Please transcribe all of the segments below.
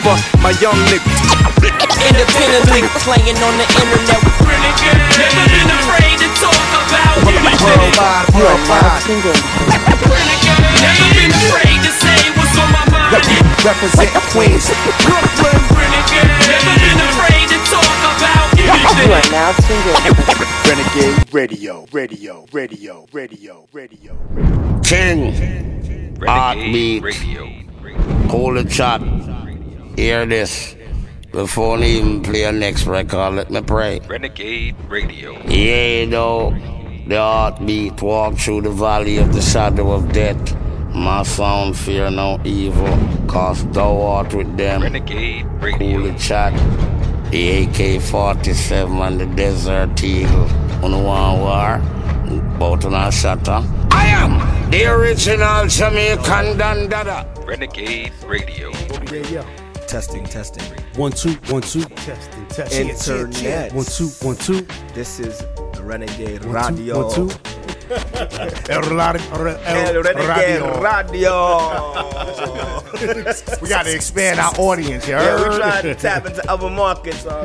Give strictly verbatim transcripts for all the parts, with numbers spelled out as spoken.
for my young niggas. Independently playing on the internet. Renegade, never been afraid to talk about anything. Worldwide, worldwide. Renegade, never been afraid to say what's on my mind. Represent Queens, Brooklyn. Renegade, never been afraid to talk about anything. You are now tuned in. Renegade Radio, radio, radio, radio, radio. King, Heartbeat, hold the chat, hear this. Before we even play a next record, let me pray. Renegade Radio. Yea, though the heartbeat walk through the valley of the shadow of death, my sound fear no evil, cause thou art with them. Renegade Radio. Cool the chat, the A K forty-seven and the Desert Eagle. On the one war, both on our shutter. I am the original Jamaican Dandada. Renegade Radio. Yeah, yeah. Testing, testing. One, two, one, two. Testing, testing. Internet. One, two, one, two. This is the Renegade One, two, Radio. one, two. El, Ra- Ra- El, El Renegade Radio. Radio. We got to expand our audience, you Yeah, heard? we trying to tap into other markets. Uh.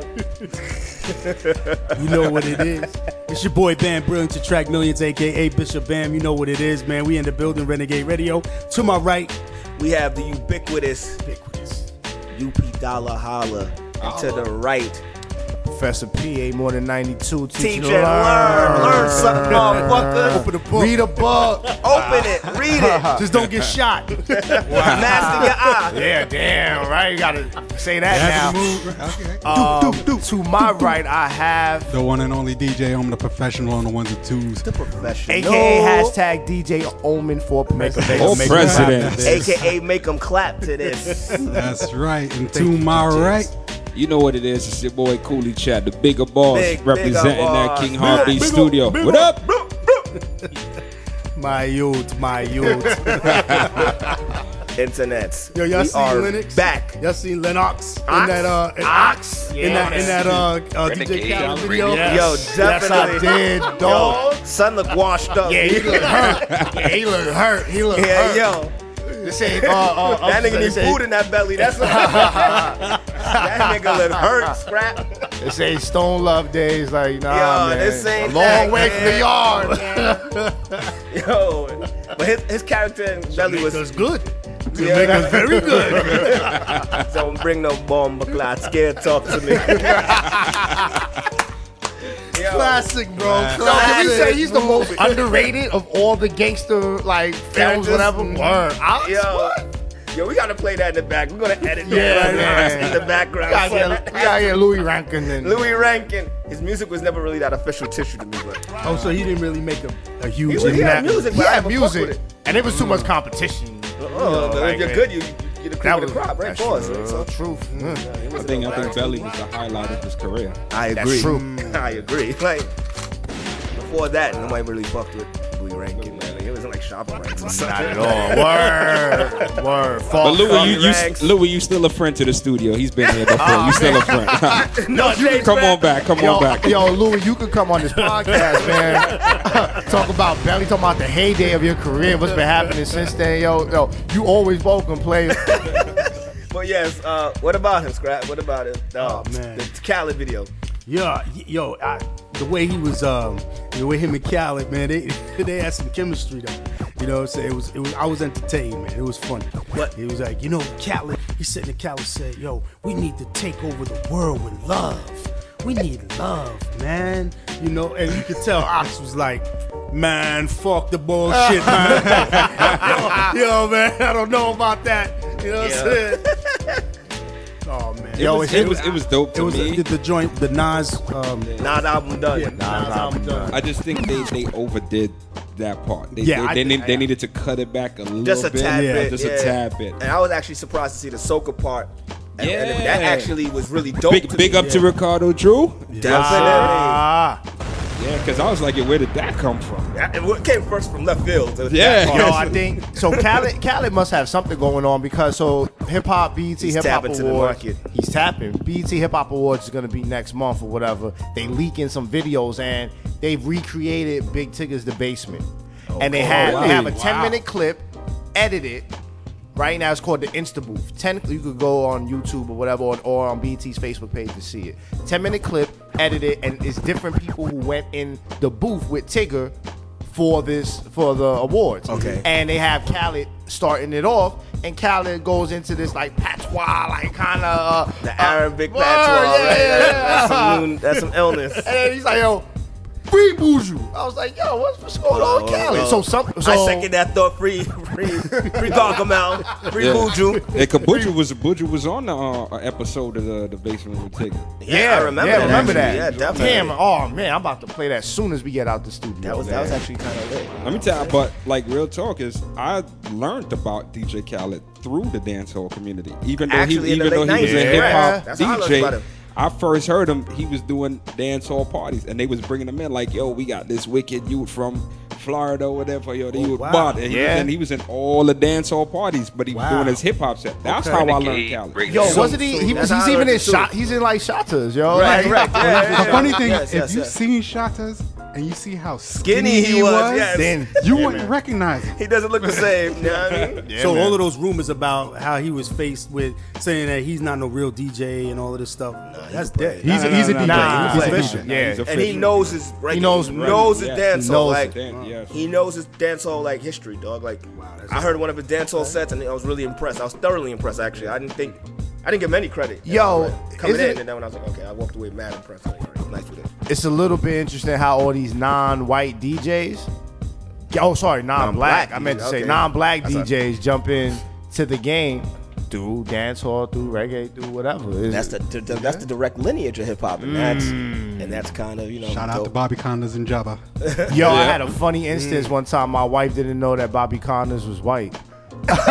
You know what it is. It's your boy Bam Brilliant to Track Millions, a k a. Bishop Bam. You know what it is, man. We in the building, Renegade Radio. To my right, We have the ubiquitous ubiquitous. U P Dollar Holla. And to the right, Professor P, A more than ninety-two. teach and learn. Learn something, motherfucker. Open the book. Read a book. Open it. Read it. Just don't get shot. Master your eye. Yeah, damn, right? You got to say that That's now. the move. Okay. Um, to my right, I have The one and only D J. I'm the professional on the ones and twos. The professional. A K A hashtag D J Omen for president. Oh, president. A K A make them clap to this. That's right. And to my right, You know what it is. It's your boy Cooley Chat, the bigger boss, Big, representing bigger that boss. King Heartbeat Big, studio. big, What up? My youth, my youth. Internets. Yo, y'all we seen are Linux? back. Y'all seen Lennox in Ox? that uh in, Ox? in that in that uh, uh D J Renegade Khaled Radio. video? Yes. Yo, definitely. Yes, I did, dog. Yo, son look washed up. Yeah, he look hurt. Yeah, he look hurt. He look Yeah, hurt. yo. This ain't, uh, uh, That nigga need food in that belly. That's what that nigga look hurt, scrap. This ain't Stone Love days. Like, nah, Yo, man. this ain't a long that, way man. from the yard. Yo, but his, his character in belly was Jamaica's good. yeah, Jamaica's very good. Don't bring no bomb, clot. Scared talk to me. Yo, Classic, bro. Yo, can we say Classic. he's the most underrated of all the gangster like films, Characters? whatever? Word. Ox? yo, What? yo, we gotta play that in the back. We're gonna edit Yeah, that man. in the background. We gotta get, we gotta get Louis Rankin and Louis Rankin. His music was never really that official tissue to me, but Oh, so he didn't really make a, a huge He was- he had impact. music, he but I had never fuck music, with it. and there was too much competition. oh, but like, if you're man. good, you, you get the cream That of the was crop, right? that's Pause. true. So, Truth. it I wasn't think no I think bad. Belly was the highlight of his career. I That's agree. true. I agree. Like before that, nobody really fucked with Louis Rankin. Man. Like, it wasn't like shopping ranks or Not something. at all. Word. Word. But False Louis, Funny you, you, ranks. Louis, you still a friend to the studio. He's been here before. You still a friend. No, shade, Come man. on back. Come Yo, on back. yo, Louis, you could come on this podcast, man. Talk about Belly, talk about the heyday of your career. What's been happening since then, yo? Yo, you always welcome, player. But yes, uh, what about him, Scrap? What about it? Uh, Oh, man. the Khaled video. Yeah, y- yo, I, the way he was, um, the way him and Khaled, man, they they had some chemistry though. You know what I'm saying? It was, it was, I was entertained, man. It was funny. What? He was like, you know, Khaled, he said to Khaled said, yo, we need to take over the world with love. We need love, man. You know, and you could tell Ox was like, man, fuck the bullshit, man. yo, yo, man, I don't know about that. You know what Yeah. I'm saying? Oh, man. It, Yo, was, it- it, was, it was dope It to was me. the, the joint, the Nas. Um, Nas album done. yeah, Nas Nas album album done. I just think they, they overdid that part. They, Yeah, they, I they, think- need, they needed to cut it back a little Just a bit. tad Yeah, bit. Just yeah. a tad bit. And I was actually surprised to see the soca part. And, and Yeah. that actually was really dope. Big, to big me. up to Ricardo Drew. Definitely. Ah. Yeah, because I was like, where did that come from? That- It came first from left field. So Yeah. that part- Yo, I think so. Khaled, Khaled must have something going on because so hip hop B E T He's Hip Hop tapping to the Awards. market. He's tapping. B E T Hip Hop Awards is gonna be next month or whatever. They leaking some videos and they've recreated Big Tigger's The Basement, and they have wow. they have a Wow. ten minute clip, edited, right now it's called the Insta Booth. Technically, you could go on YouTube or whatever, or, or on B E T's Facebook page to see it. ten minute clip, edited, and it's different people who went in the booth with Tigger for this for the awards. Okay. And they have Khaled starting it off, and Khaled goes into this like patois, like kind of uh, The Arabic word, patois, yeah, right? yeah, That- yeah. That's, some new, that's some illness. And then he's like, yo, free Buju. I was like, yo, what's, what's going on with Khaled? So some, so I second that thought. Free, free, free Gargamel, free Yeah. Buju. And Kabuju was Buju was on the uh, episode of the, the Basement with Tigger. Yeah, I remember yeah, that. remember that. actually. Yeah, definitely. Damn, oh man, I'm about to play that as soon as we get out the studio. That was that was actually kind of lit. Let me tell you, but like real talk is, I learned about D J Khaled through the dancehall community. Even though Actually, he, in the even though late he was a nineties, hip yeah. hop That's how I learned about D J, him. I first heard him. He was doing dancehall parties, and they was bringing him in like, "Yo, we got this wicked youth from Florida, or whatever. Yo, the youth wow. bought." And he, Yeah. was in, he was in all the dancehall parties, but he was Wow. doing his hip hop set. That's how I learned Khaled. Yo, So- wasn't he? so he that's was. how He's I even learned in it, too. shot. He's in like Shatas, yo. Right, Like, right. Yeah, yeah, The yeah. funny thing, Yes, if yes, you yes. seen Shatas and you see how skinny, Skinny he was, yes. Then you wouldn't recognize him. He doesn't look the same. You know what I mean? Yeah, so man. all of those rumors about how he was faced with saying that he's not no real D J and all of this stuff, that's dead. He's a, he's a D J. nah, he's a nah, D nah. J. Yeah. He's And he official. knows his right. He knows- he knows his Yeah. dancehall. He knows Like Dan- yes. he knows his dancehall like history, dog. Like I heard one of his dancehall sets and I was really impressed. I was thoroughly impressed actually. I didn't think I didn't give him any credit. Yo, Like, coming isn't in it- and then when I was like, okay, I walked away mad impressed. Like, all right, nice with it. It's a little bit interesting how all these non-white D Js. Oh, sorry, non-black. Non-black I meant to D Js, say okay. non-black That's D Js jump in to the game through dancehall, through reggae, through whatever. It's- That's the, the, the that's the direct lineage of hip hop, and that's and that's kind of you know. Shout out to dope. Bobby Condas and Jabba. Yo, I Yeah. had a funny instance one time. My wife didn't know that Bobby Connors was white. Is he white?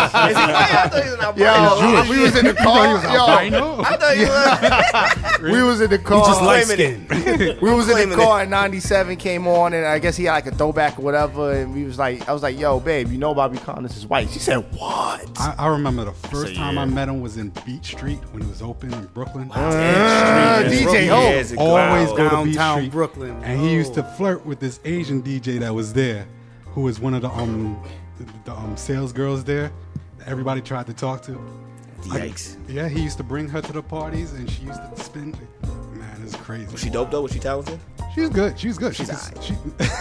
I thought he was an Yo, albino. we was in the car. he was yo, albino? I thought he was. we was in the He car. just light claiming skinned. We was in the claiming car and ninety-seven came on, and I guess he had like a throwback or whatever. And we was like, I was like, yo, babe, you know Bobby Connors is white. She said, what? I, I remember the first Say, time yeah. I met him was in Beach Street when it was open in Brooklyn. Uh, D J Ho. Years ago. Always go to Beach Downtown Street. Brooklyn. And he used to Oh. flirt with this Asian D J that was there, who was one of the um the, the um sales girls there. That everybody tried to talk to. Yikes. Yeah, he used to bring her to the parties, and she used to spin. Man, it's crazy. Was she dope though? Was she talented? She's good. She's good. She's, She's she,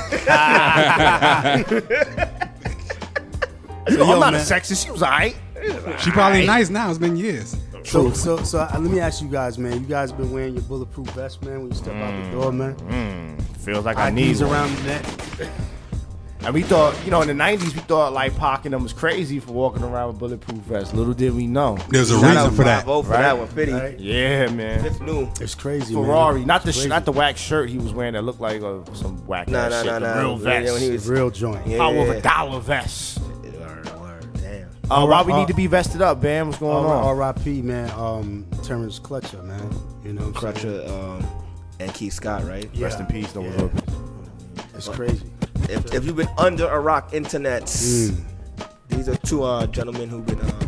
Yo, I'm not man. a sexist. She was alright. she probably nice now. It's been years. So, so, so uh, let me ask you guys, man. You guys been wearing your bulletproof vest, man, when you step out the door, man. Feels like I need Knees one. around the neck. And we thought, you know, in the nineties, we thought like Pac and them was crazy for walking around with bulletproof vests. Little did we know. There's a Shout reason out for that. Bravo for Right. that one. Fitty. Right? Yeah, man. Fifth new. It's crazy, Ferrari, man. not the It's sh- crazy. not the wax shirt he was wearing that looked like uh, some whack Nah, ass nah, shit. nah, the nah. real Yeah, vest. when he was- real joint. Yeah. Power of a dollar vest. Word, word, damn. Uh, why we uh, need to be vested up, Bam? What's going on? R I P, man. Um, Terrence Crutcher, man. You know, what I'm saying? Crutcher um, and Keith Scott, right? Yeah. Rest in peace, though. Yeah. It's crazy. If, if you've been under a rock, internets, Mm. these are two uh, gentlemen who've been, um,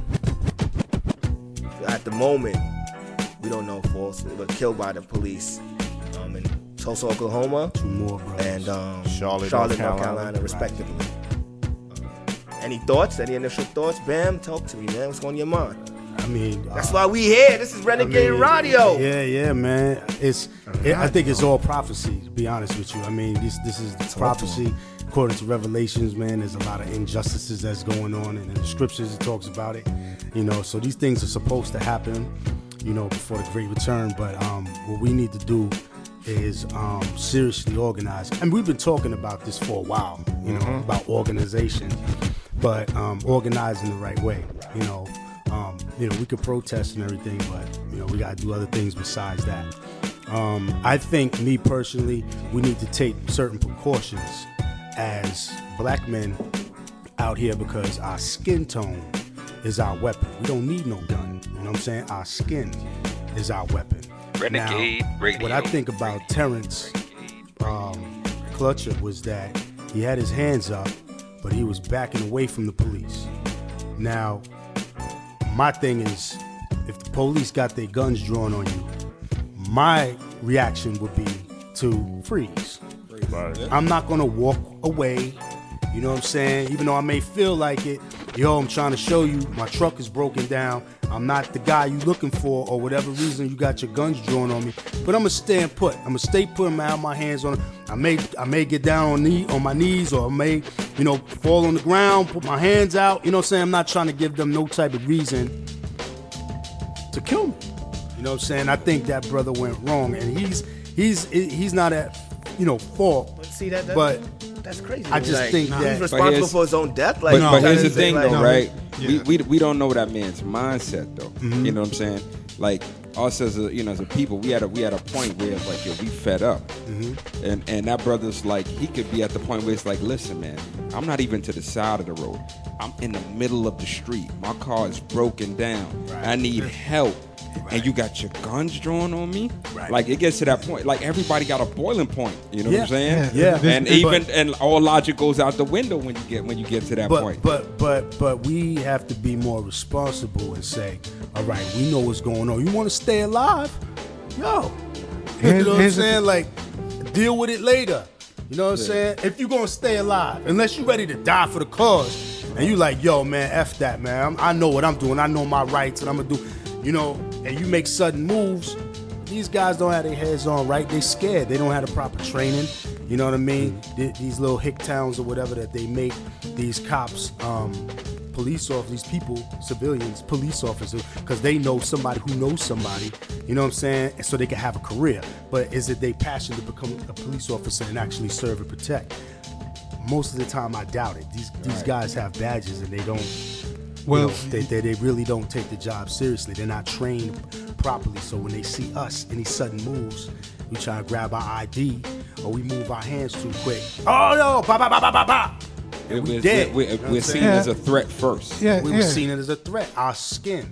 at the moment, we don't know false, but killed by the police um, in Tulsa, Oklahoma, Two more, bro. and um, Charlotte, Charlotte, North North Carolina. Carolina, respectively. Uh, any thoughts? Any initial thoughts? Bam, talk to me, man. What's on your mind? I mean, That's uh, why we here. This is I Renegade mean, Radio. Yeah, yeah, man. It's. It, I think it's all prophecy. To be honest with you, I mean, this this is the prophecy. According to Revelations, man, there's a lot of injustices that's going on, and in the scriptures it talks about it. You know, so these things are supposed to happen, you know, before the great return. But um, what we need to do is um, seriously organize. And we've been talking about this for a while, you know, about organization, but um, organizing the right way. You know, um, you know, we could protest and everything, but you know, we got to do other things besides that. Um, I think, me personally, we need to take certain precautions as black men out here because our skin tone is our weapon. We don't need no gun. You know what I'm saying? Our skin is our weapon. Renegade now, Radio. What I think about Terrence um, Clutcher was that he had his hands up, but he was backing away from the police. Now, my thing is, if the police got their guns drawn on you, my reaction would be to freeze. I'm not gonna walk away. You You know what I'm saying? Even though I may feel like it, yo, I'm trying to show you my truck is broken down. I'm not the guy you looking for, or whatever reason you got your guns drawn on me. But I'm gonna stand put. I'm gonna stay put and have my hands on it. I may I may get down on knee on my knees, or I may, you know, fall on the ground, put my hands out. You know what I'm saying? I'm not trying to give them no type of reason to kill me. You know what I'm saying? I think that brother went wrong, and he's he's he's not at, you know, fault. But see that, that but that's crazy. I just like, think he's that responsible here's- for his own death. Like, But, but you here's the gotta say, thing, like, though, no, right? yeah. We, we we don't know that man's mindset, though. You know what I'm saying? Like us as a you know as a people, we had a we had a point where it's like, yo, we fed up, Mm-hmm. and and that brother's like, he could be at the point where it's like, listen, man, I'm not even to the side of the road. I'm in the middle of the street. My car is broken down. I need help. And you got your guns drawn on me. Right. Like it gets to that point. Like everybody got a boiling point. You know Yeah. what I'm saying? Yeah. Yeah. And But- even and all logic goes out the window when you get when you get to that But point. but but but we have to be more responsible and say, all right, we know what's going on. You want to stay alive? Yo, you Here's- know what I'm here's the saying? Like, deal with it later. You know what I'm saying? If you're gonna stay alive, unless you're ready to die for the cause, and you like, yo, man, f that, man. I'm, I know what I'm doing. I know my rights, and I'm gonna do, you know. And you make sudden moves. These guys don't have their heads on right. They scared. They don't have the proper training. You know what I mean? Th- These little hick towns or whatever that they make these cops, um, police officers, these people, civilians, police officers, because they know somebody who knows somebody. You know what I'm saying? And so they can have a career. But is it they passion to become a police officer and actually serve and protect? Most of the time, I doubt it. These these guys have badges and they don't. Well, You know, they, they, they really don't take the job seriously. They're not trained properly. So when they see us, any sudden moves, we try to grab our I D or we move our hands too quick. Oh no! Ba ba ba ba ba ba. It we was- dead. We're, You know what we're I'm seen saying? as a threat first. yeah, We yeah. were seen it as a threat. Our skin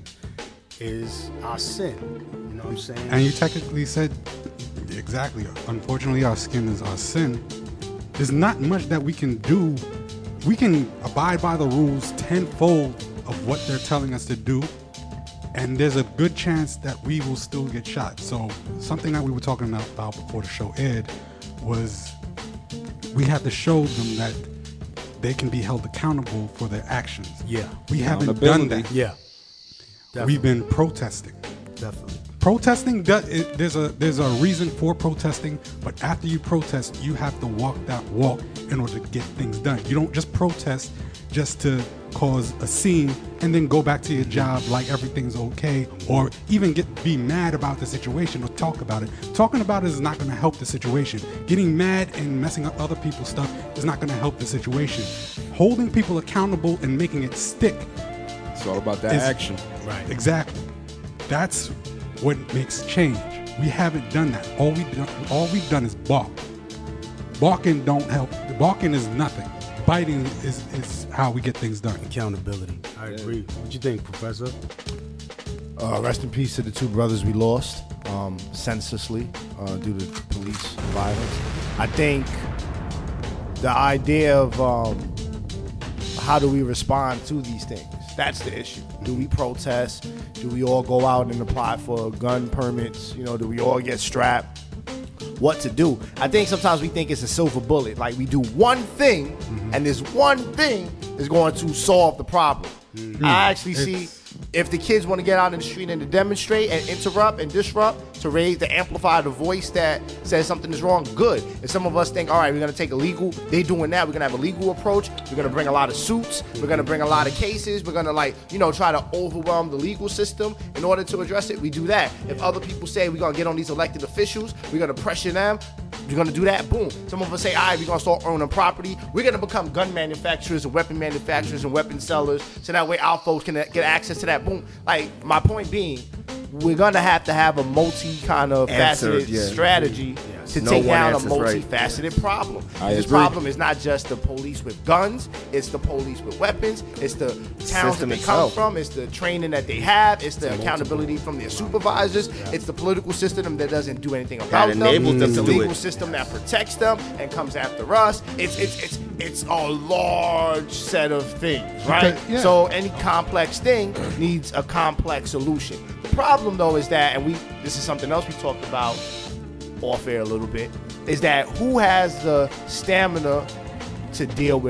is our sin. You know what I'm saying? And you technically said exactly. Unfortunately, our skin is our sin. There's not much that we can do. We can abide by the rules tenfold of what they're telling us to do, and there's a good chance that we will still get shot. So something that we were talking about before the show aired was we have to show them that they can be held accountable for their actions. Yeah. We haven't done that. Yeah. We've been protesting. Definitely. Protesting, does, it, there's a there's a reason for protesting, but after you protest, you have to walk that walk in order to get things done. You don't just protest just to cause a scene and then go back to your job like everything's okay, or even get be mad about the situation or talk about it. Talking about it is not going to help the situation. Getting mad and messing up other people's stuff is not going to help the situation. Holding people accountable and making it stick It's all about that is- action. Right. Exactly. That's what makes change. We haven't done that. All we done, all we've done is bark. Barking don't help. Barking is nothing. Biting is, is how we get things done. Accountability. I agree. What you think, Professor? Uh, rest in peace to the two brothers we lost um, senselessly uh, due to police violence. I think the idea of um, how do we respond to these things, that's the issue. Do we protest? Do we all go out and apply for gun permits? You know, do we all get strapped? What to do? I think sometimes we think it's a silver bullet. Like we do one thing, and this one thing is going to solve the problem. I actually see if the kids want to get out in the street and to demonstrate and interrupt and disrupt, to raise, to amplify the voice that says something is wrong, good. If some of us think, all right, we're going to take a legal, they doing that, we're going to have a legal approach, we're going to bring a lot of suits, we're going to bring a lot of cases, we're going to like, you know, try to overwhelm the legal system in order to address it, we do that. If other people say we're going to get on these elected officials, we're going to pressure them, we're going to do that, boom. Some of us say, all right, we're going to start owning property, we're going to become gun manufacturers and weapon manufacturers and weapon sellers, so that way our folks can get access to that, boom. Like, my point being, we're gonna have to have a multi kind of Answer, faceted yeah. strategy Yes. to No take one down a answer's right. multifaceted problem. I This agree. problem is not just the police with guns, it's the police with weapons, it's the towns System that they come itself. from, it's the training that they have, it's the accountability from their supervisors, it's the political system that doesn't do anything about them, enables them it's to the do legal it. system that protects them and comes after us. It's it's it's it's a large set of things, right? Okay, yeah. So any complex thing needs a complex solution. The problem though is that, and we this is something else we talked about off air a little bit, is that who has the stamina to deal with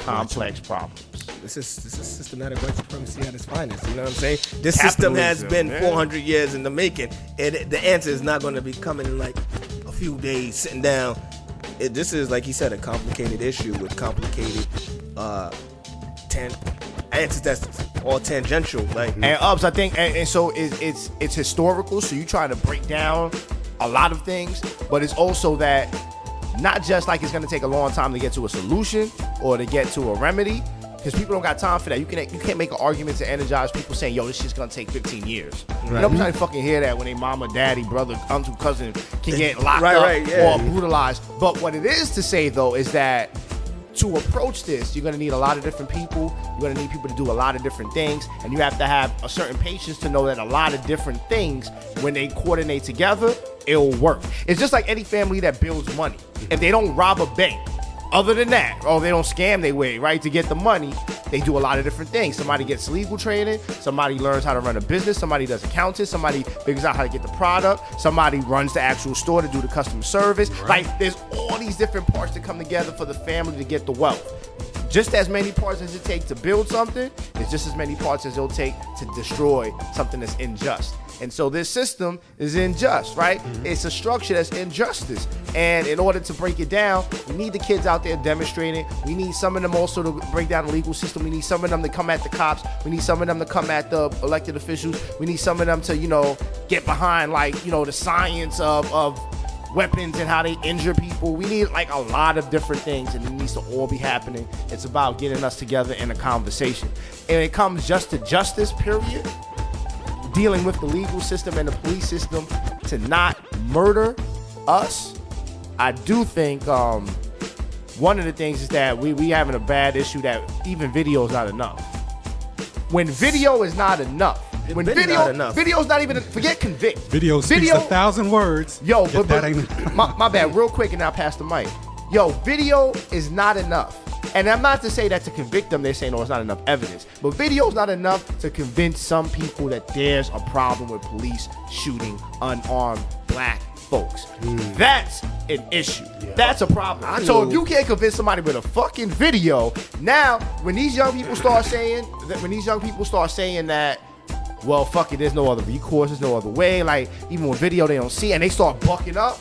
complex problems. This is this is systematic white supremacy at its finest. You know what I'm saying? This system has Capitalism, been man. four hundred years in the making, and it, the answer is not going to be coming in like a few days sitting down. It, this is, like he said, a complicated issue with complicated uh, tan- answers that's all tangential. Like, And Ups, I think, and, and so it's, it's it's historical. So you trying to break down a lot of things, but it's also that not just like it's going to take a long time to get to a solution or to get to a remedy, because people don't got time for that. You can you can't make an argument to energize people saying, "Yo, this shit's going to take fifteen years." Right. Nobody's trying to fucking hear that when they mama, daddy, brother, uncle, cousin can get locked Right, up right, yeah. or brutalized. But what it is to say though is that to approach this, you're going to need a lot of different people. You're going to need people to do a lot of different things. And you have to have a certain patience to know that a lot of different things, when they coordinate together, it'll work. It's just like any family that builds money. If they don't rob a bank, other than that, or they don't scam their way, right, to get the money, they do a lot of different things. Somebody gets legal training. Somebody learns how to run a business. Somebody does accounting. Somebody figures out how to get the product. Somebody runs the actual store to do the customer service. Right. Like, there's all these different parts that come together for the family to get the wealth. Just as many parts as it takes to build something, it's just as many parts as it'll take to destroy something that's unjust. And so this system is unjust, right? Mm-hmm. It's a structure that's injustice. And in order to break it down, we need the kids out there demonstrating. We need some of them also to break down the legal system. We need some of them to come at the cops. We need some of them to come at the elected officials. We need some of them to, you know, get behind, like, you know, the science of, of weapons and how they injure people. We need like a lot of different things, and it needs to all be happening. It's about getting us together in a conversation. And it comes just to justice, period. Dealing with the legal system and the police system to not murder us. I do think um, one of the things is that we we having a bad issue that even video is not enough. When video is not enough, when Video video not enough. video's not even forget convict. Video speaks Video- a thousand words. Yo, if but, that but ain't my, my bad, real quick, and I'll pass the mic. Yo, video is not enough. And I'm not to say that to convict them, they're saying, oh, it's not enough evidence. But video is not enough to convince some people that there's a problem with police shooting unarmed black folks. That's an issue. That's a problem. I So know. if you can't convince somebody with a fucking video, now when these young people start saying that, when these young people start saying that, well, fuck it, there's no other recourse, there's no other way. Like, even with video, they don't see, and they start bucking up.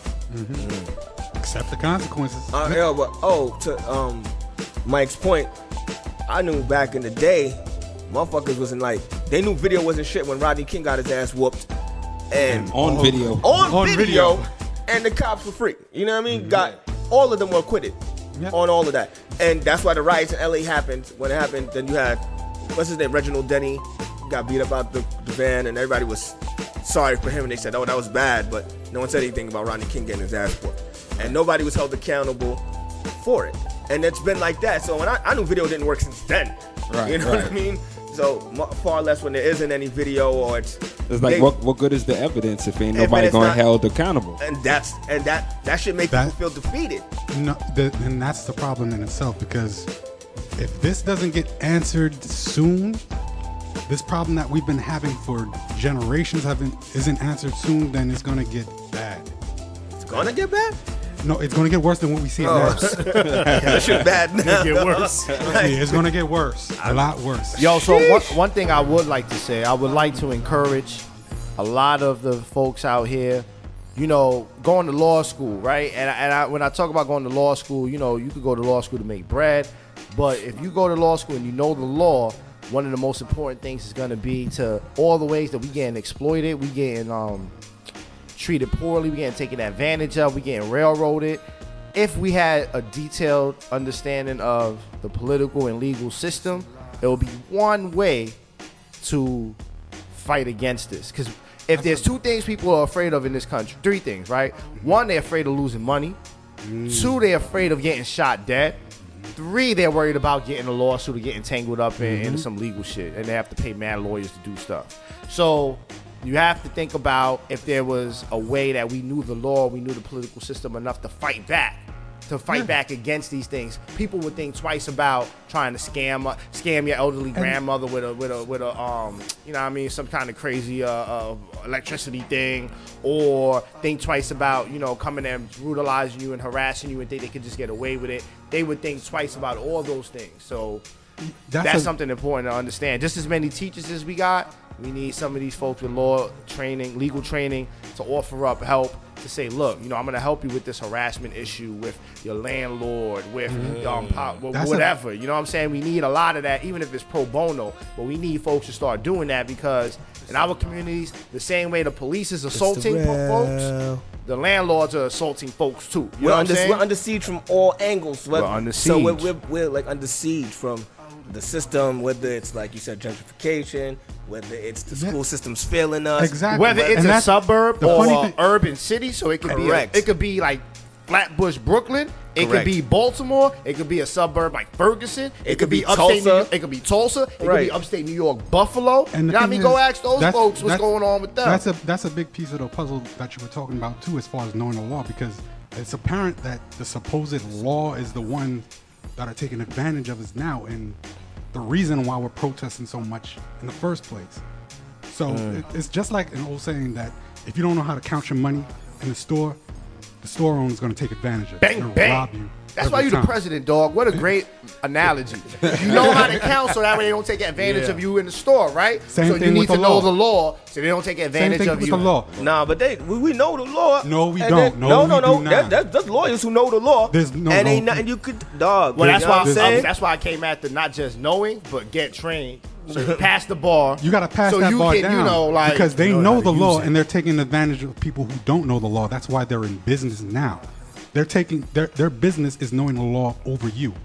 accept the consequences. Uh, yeah, but oh, to um, Mike's point, I knew back in the day, motherfuckers wasn't like, they knew video wasn't shit when Rodney King got his ass whooped, and On video. on, On video, video. and the cops were free. You know what I mean? Got all of them were acquitted Yeah. on all of that, and that's why the riots in L A happened. When it happened, then you had what's his name, Reginald Denny, got beat up out the, the van, and everybody was sorry for him, and they said, "Oh, that was bad," but no one said anything about Rodney King getting his ass whooped, and nobody was held accountable for it. And it's been like that. So when I, I knew video didn't work since then. Right, You know right. what I mean? So mu- far less when there isn't any video or it's. It's like, they- what, what good is the evidence if ain't If nobody it's going not- held accountable? And that's and that that should make That- people feel defeated. No, the, and that's the problem in itself, because if this doesn't get answered soon, this problem that we've been having for generations haven't isn't answered soon, then it's gonna get bad. It's gonna get bad. No, it's gonna get worse than what we see Oh. now. That shit bad now. Get worse. Yeah, it's gonna get worse, a lot worse. Yo, so one, one thing I would like to say, I would like to encourage a lot of the folks out here, you know, going to law school, right? And, I- and I, when I talk about going to law school, you know, you could go to law school to make bread, but if you go to law school and you know the law, one of the most important things is going to be to all the ways that we getting exploited, we getting um, treated poorly, we getting taken advantage of, we getting railroaded. If we had a detailed understanding of the political and legal system, it would be one way to fight against this. Because if there's two things people are afraid of in this country, three things, right? One, they're afraid of losing money. Two, they're afraid of getting shot dead. Three, they're worried about getting a lawsuit or getting tangled up in, into some legal shit, and they have to pay mad lawyers to do stuff. So you have to think about if there was a way that we knew the law, we knew the political system enough to fight back to fight back against these things. People would think twice about trying to scam uh, scam your elderly grandmother with a with a with a um you know what I mean some kind of crazy uh, uh electricity thing, or think twice about you know coming and brutalizing you and harassing you and think they could just get away with it. They would think twice about all those things. So That's, that's a- something important to understand. Just as many teachers as we got, we need some of these folks with law training, legal training, to offer up help to say, look, you know, I'm going to help you with this harassment issue with your landlord, with um, pop, wh- That's a- whatever. You know what I'm saying? We need a lot of that, even if it's pro bono. But we need folks to start doing that because in our communities, the same way the police is assaulting po- folks, the landlords are assaulting folks too. You We're know what I'm under, saying? we're under siege from all angles. We're under So we're, siege. we're, we're like under siege from the system, whether it's like you said, gentrification, whether it's the Yeah. school system's failing us. Exactly. Whether it's And a that's- suburb the or funny a thing- urban city, so it could Correct. be a, it could be like Flatbush, Brooklyn. It Correct. could be Baltimore. It could be a suburb like Ferguson. It, It could could be be upstate. New Tulsa. York. It could be Tulsa. It could Right. be upstate New York, Buffalo. And you the know what I thing mean? is, Go ask those that's- folks what's that's- going on with them. That's a that's a big piece of the puzzle that you were talking about too, as far as knowing the law, because it's apparent that the supposed law is the one that are taking advantage of us now, and the reason why we're protesting so much in the first place. So it, it's just like an old saying that if you don't know how to count your money in the store, the store owner is going to take advantage of it. Bang, They'll bang. rob you. That's every why you the time. president, dog. What a great analogy. You know how to count so that way they don't take advantage Yeah. of you in the store, right? Same so you thing need with to the know law. the law so they don't take Same advantage thing of with you. the law. Nah, but they we, we know the law. No, we And don't. then- No, no, we no, no. do That, not. that, that's lawyers who know the law. There's no- and no- ain't nothing you could dog. Well, that's you why know I'm what I'm saying. saying. That's why I came at the not just knowing, but get trained. So you pass the bar. You got to pass so that you bar can, down You know, like because they you know, how the to law use it. and they're taking advantage of people who don't know the law. That's why they're in business now. They're taking their their business is knowing the law over you.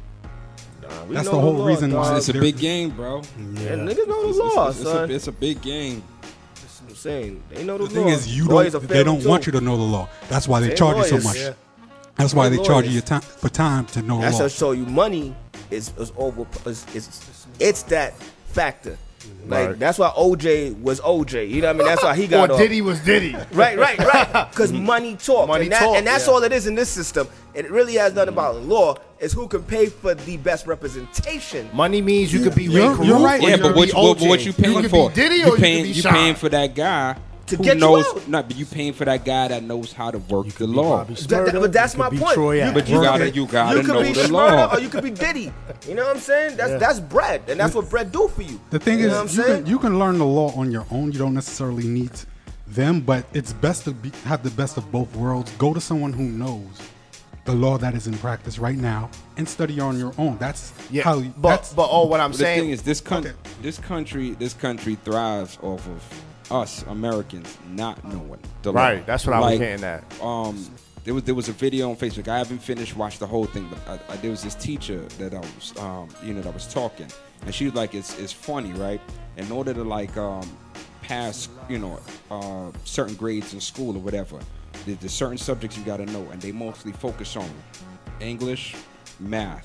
We That's know the whole law, reason dog. why It's a they're- big game, bro. Yeah, niggas know the It's, law, it's, it's, son. a, it's a big game. I'm saying they know the, The law. thing is, you Lawyers don't. are They failing don't too. want you to know the law. That's why they Same charge you so lawyers. much. Yeah. That's why Same they charge you lawyers. your time for time to know That's the law. to show you money is is over. Is, is it's that factor. Like Right. that's why O J was O J. You know what I mean? That's why he got Or off. Diddy was Diddy. Right, right, right. Because money talks, Money and, that, talk, and that's yeah. all it is in this system. It really has nothing about law. It's who can pay for the best representation. Money means you could be You're- Ray you're Caruth right. or Yeah, you but could what, be what, O J. what you paying could for? Be Diddy you or paying, you could be you Sean. paying for that guy To who get you knows. out. No, but you paying for that guy that knows how to work the Be law. Bobby That- that- Smurda, but that's you my could be point. Troy You- Ave. But you gotta, you gotta You could know be the Smurda law. or you could be Diddy. You know what I'm saying? That's that's bread, and that's what bread do for you. The thing you know what I'm is, you saying? can, you can learn the law on your own. You don't necessarily need them, but it's best to be, have the best of both worlds. Go to someone who knows the law that is in practice right now and study on your own. That's Yeah, how. but that's, but oh, what I'm But the saying thing is, this country, Okay. this country, this country thrives off of us Americans not knowing the Right, law. that's what I was getting at. Um, there was there was a video on Facebook. I haven't finished watched the whole thing, but I, I, there was this teacher that I was, um, you know, that was talking, and she was like, "It's it's funny, right? In order to like um, pass, you know, uh, certain grades in school or whatever, there's, there's certain subjects you got to know, and they mostly focus on English, math."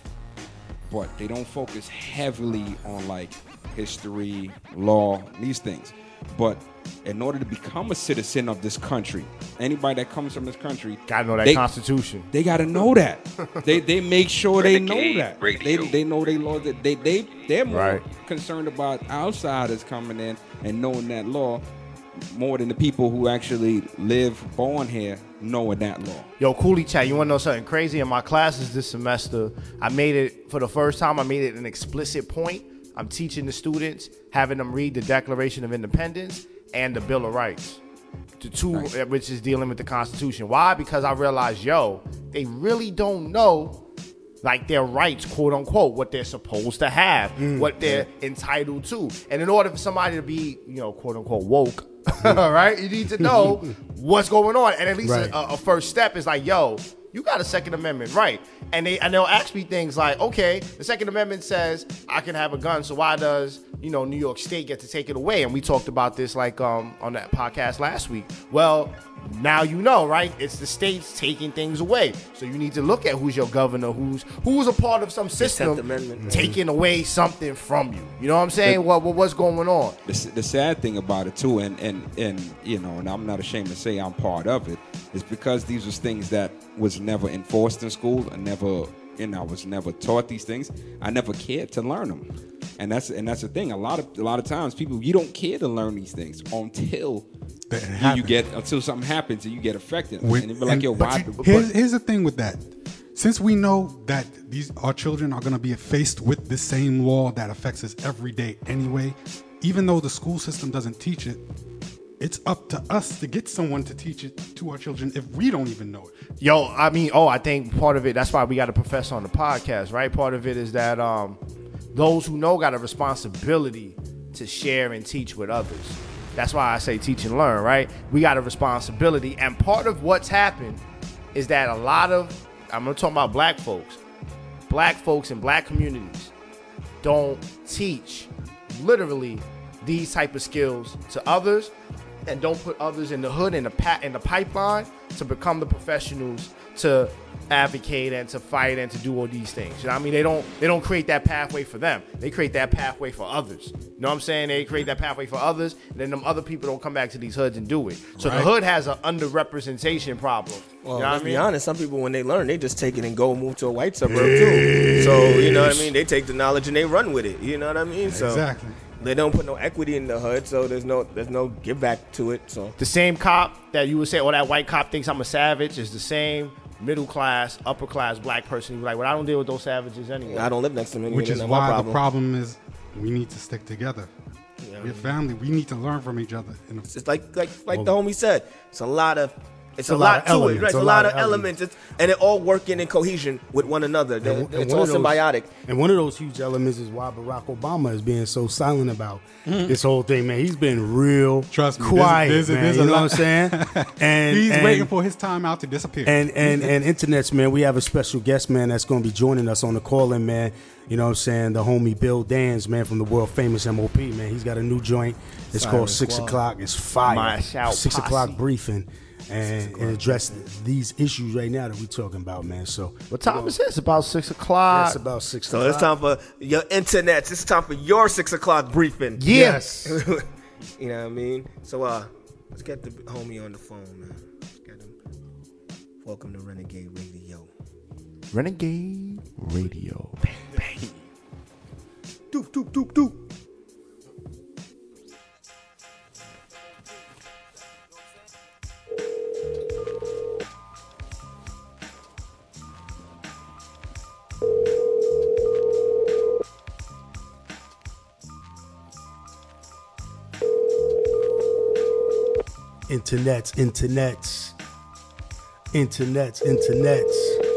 But they don't focus heavily on like history, law, these things. But in order to become a citizen of this country, anybody that comes from this country gotta know that they, Constitution. They gotta know that. they they make sure they know Renegade that. They Radio. they know they law that they they they're more Right. concerned about outsiders coming in and knowing that law more than the people who actually live born here knowing that law. Yo, Coolie Chat, you want to know something crazy? In my classes this semester, I made it, for the first time, I made it an explicit point. I'm teaching the students, having them read the Declaration of Independence and the Bill of Rights. The two, Nice. uh, which is dealing with the Constitution. Why? Because I realized, yo, they really don't know, like, their rights, quote unquote, what they're supposed to have, what they're entitled to. And in order for somebody to be, you know, quote unquote, woke, right, you need to know what's going on. And at least Right. a, a first step is like, yo, you got a Second Amendment right. And they and they'll ask me things like, okay, the Second Amendment says I can have a gun, so why does, you know, New York State get to take it away? And we talked about this like um on that podcast last week. Well, now you know, right? It's the states taking things away. So you need to look at who's your governor, who's who's a part of some system Tenth Amendment. taking away something from you. You know what I'm saying? What, what what's going on? The, the sad thing about it too, and, and and you know, and I'm not ashamed to say I'm part of it, It's because these was things that was never enforced in school and never, you know, I was never taught these things. I never cared to learn them, and that's and that's the thing. A lot of a lot of times, people you don't care to learn these things until you, you get until something happens and you get affected, With- and you be like, and- yo, but why? you- here's, here's the thing with that. Since we know that these our children are going to be faced with the same law that affects us every day anyway, even though the school system doesn't teach it, it's up to us to get someone to teach it to our children if we don't even know it. Yo, I mean, oh, I think part of it, that's why we got a professor on the podcast, right? Part of it is that um, those who know got a responsibility to share and teach with others. That's why I say teach and learn, right? We got a responsibility. And part of what's happened is that a lot of, I'm going to talk about black folks, black folks in black communities don't teach literally these type of skills to others, and don't put others in the hood in the pa- in the pipeline to become the professionals to advocate and to fight and to do all these things. You know what I mean? They don't they don't create that pathway for them. They create that pathway for others. You know what I'm saying? They create that pathway for others, and then them other people don't come back to these hoods and do it. So Right. the hood has an underrepresentation problem. Well, you know what let's I be mean? honest. Some people, when they learn, they just take it and go move to a white suburb too. So you know what I mean. They take the knowledge and they run with it. You know what I mean? So Exactly. they don't put no equity in the hood, so there's no there's no give back to it. So The same cop that you would say, oh, that white cop thinks I'm a savage, is the same middle class, upper class black person who's like, well, I don't deal with those savages anyway. I don't live next to them. Which anyway, is not my why problem. the problem is we need to stick together. Yeah. We're family. We need to learn from each other. And It's like like like the homie said. It's a lot of it's, a, a lot, lot of to it. elements, Right? It's a, lot, of elements, It's, and it all working in cohesion with one another. And- They're- and it's one all of those- symbiotic. And one of those huge elements is why Barack Obama is being so silent about this whole thing, man. He's been real Trust me, there's- quiet, there's a- man. there's you a know lot- what I'm saying? And he's and, waiting for his time out to disappear. And and and internets, man. We have a special guest, man, that's going to be joining us on the call-in, man. You know what I'm saying? The homie Bill Dans, man, from the world famous M O P, man. He's got a new joint. It's Siren called Six Squad. O'clock. It's fire. My shout Six posse. O'clock briefing. And, and address these issues right now that we're talking about, man. So What time is it? It's about six o'clock. that's about six So o'clock. it's time for your internets. It's time for your six o'clock briefing. Yes. You know what I mean? So uh, let's get the homie on the phone, man. Let's get him. Welcome to Renegade Radio. Renegade Radio. Doop doop doop doop. Internets, internets, internets, internets.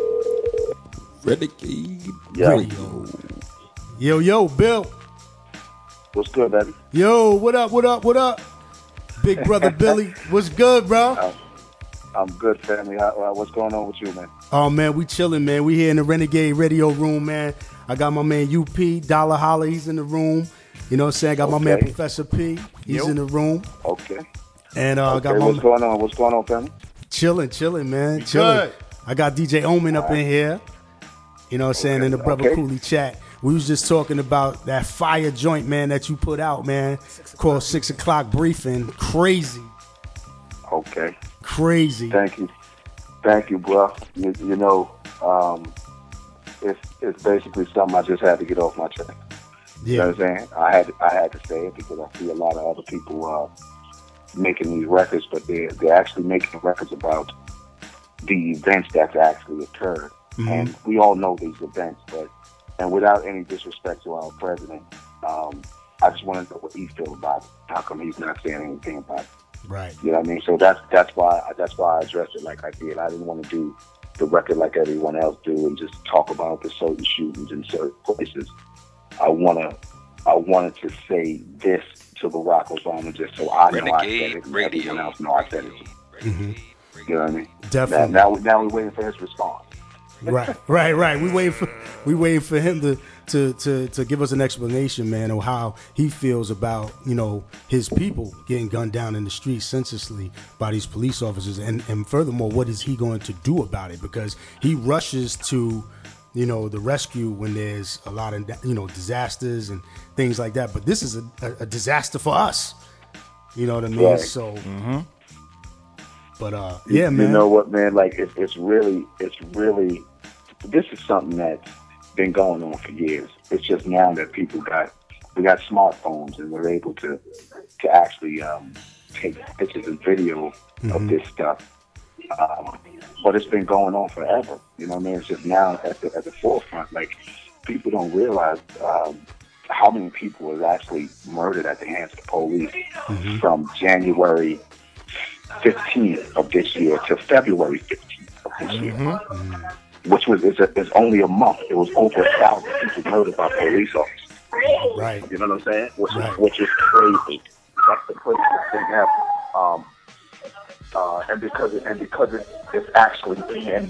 Renegade Yo. Radio. Yo, yo, Bill. What's good, baby? Yo, what up, what up, what up? Big brother Billy, what's good, bro? I'm good, family. How, uh, what's going on with you, man? Oh, man, we chilling, man. We here in the Renegade Radio room, man. I got my man U P, Dollar Holla, he's in the room. You know what I'm saying? I got my man Okay. Professor P, he's Yo. in the room. Okay. And uh, I Okay, got my what's going on? What's going on, family? chilling, chilling, man. Chilling. good. I got D J Omen up in here. You know what I'm saying? In the Brother okay. Cooley chat. We was just talking about that fire joint, man, that you put out, man. Called Six O'Clock Briefing. Crazy. Okay. Crazy. Thank you. Thank you, bro. You, you know, um, it's it's basically something I just had to get off my chest. You know Yeah. what I'm saying? I had I had to say it because I see a lot of other people uh, making these records, but they they're actually making records about the events that actually occurred, Mhm. and we all know these events. But and without any disrespect to our president, um, I just want to know what he feels about it. How come he's not saying anything about it? Right. You know what I mean? So that's that's why that's why I addressed it like I did. I didn't want to do the record like everyone else do and just talk about the certain shootings in certain places. I wanna I wanted to say this to Barack Obama just so I know I said Renegade it and Radio. everyone else know I said it. Mhm. You know what I mean? Definitely. Now, now, now we're waiting for his response. Right, right, right. We waiting for we waiting for him to, to to to give us an explanation, man, of how he feels about, you know, his people getting gunned down in the streets senselessly by these police officers, and and furthermore, what is he going to do about it? Because he rushes to, you know, the rescue when there's a lot of, you know, disasters and things like that. But this is a, a, a disaster for us. You know what I mean? Right. So But uh, yeah, you man. You know what, man? Like it's it's really it's really this is something that's been going on for years. It's just now that people got we got smartphones and we're able to to actually um, take pictures and video mm-hmm. of this stuff. Um, but it's been going on forever. You know what I mean? It's just now at the at the forefront. Like people don't realize um, how many people was actually murdered at the hands of the police mm-hmm. from January fifteenth of this year to February fifteenth of this year, mm-hmm. which was it's, a, it's only a month. It was over a thousand people murdered by police officers. Right. You know what I'm saying? Which right. is which is crazy. That's the craziest thing ever. Um, uh, and because it, and because it, it's actually being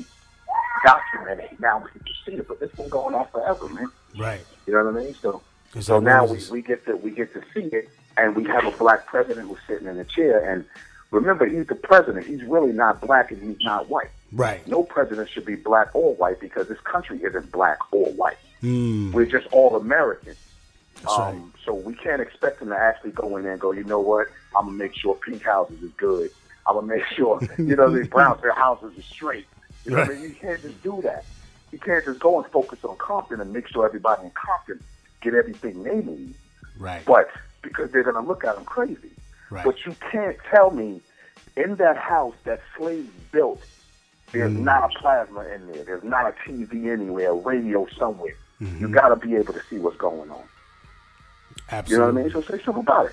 documented now, we can see it. But it's been going on forever, man. Right. You know what I mean? So it's so like now we, we get to we get to see it, and we have a black president who's sitting in a chair. And remember, he's the president. He's really not black, and he's not white. Right. No president should be black or white because this country isn't black or white. Mm. We're just all Americans. That's right. Um, so we can't expect him to actually go in there and go, you know what, I'm going to make sure pink houses is good. I'm going to make sure, you know, these brown houses are straight. You know what I mean? You can't just do that. You can't just go and focus on Compton and make sure everybody in Compton get everything they need. Right. But because they're going to look at them crazy. Right. But you can't tell me in that house that slaves built, there's mm. not a plasma in there. There's not a T V anywhere, a radio somewhere. Mm-hmm. You got to be able to see what's going on. Absolutely. You know what I mean? So say something about it.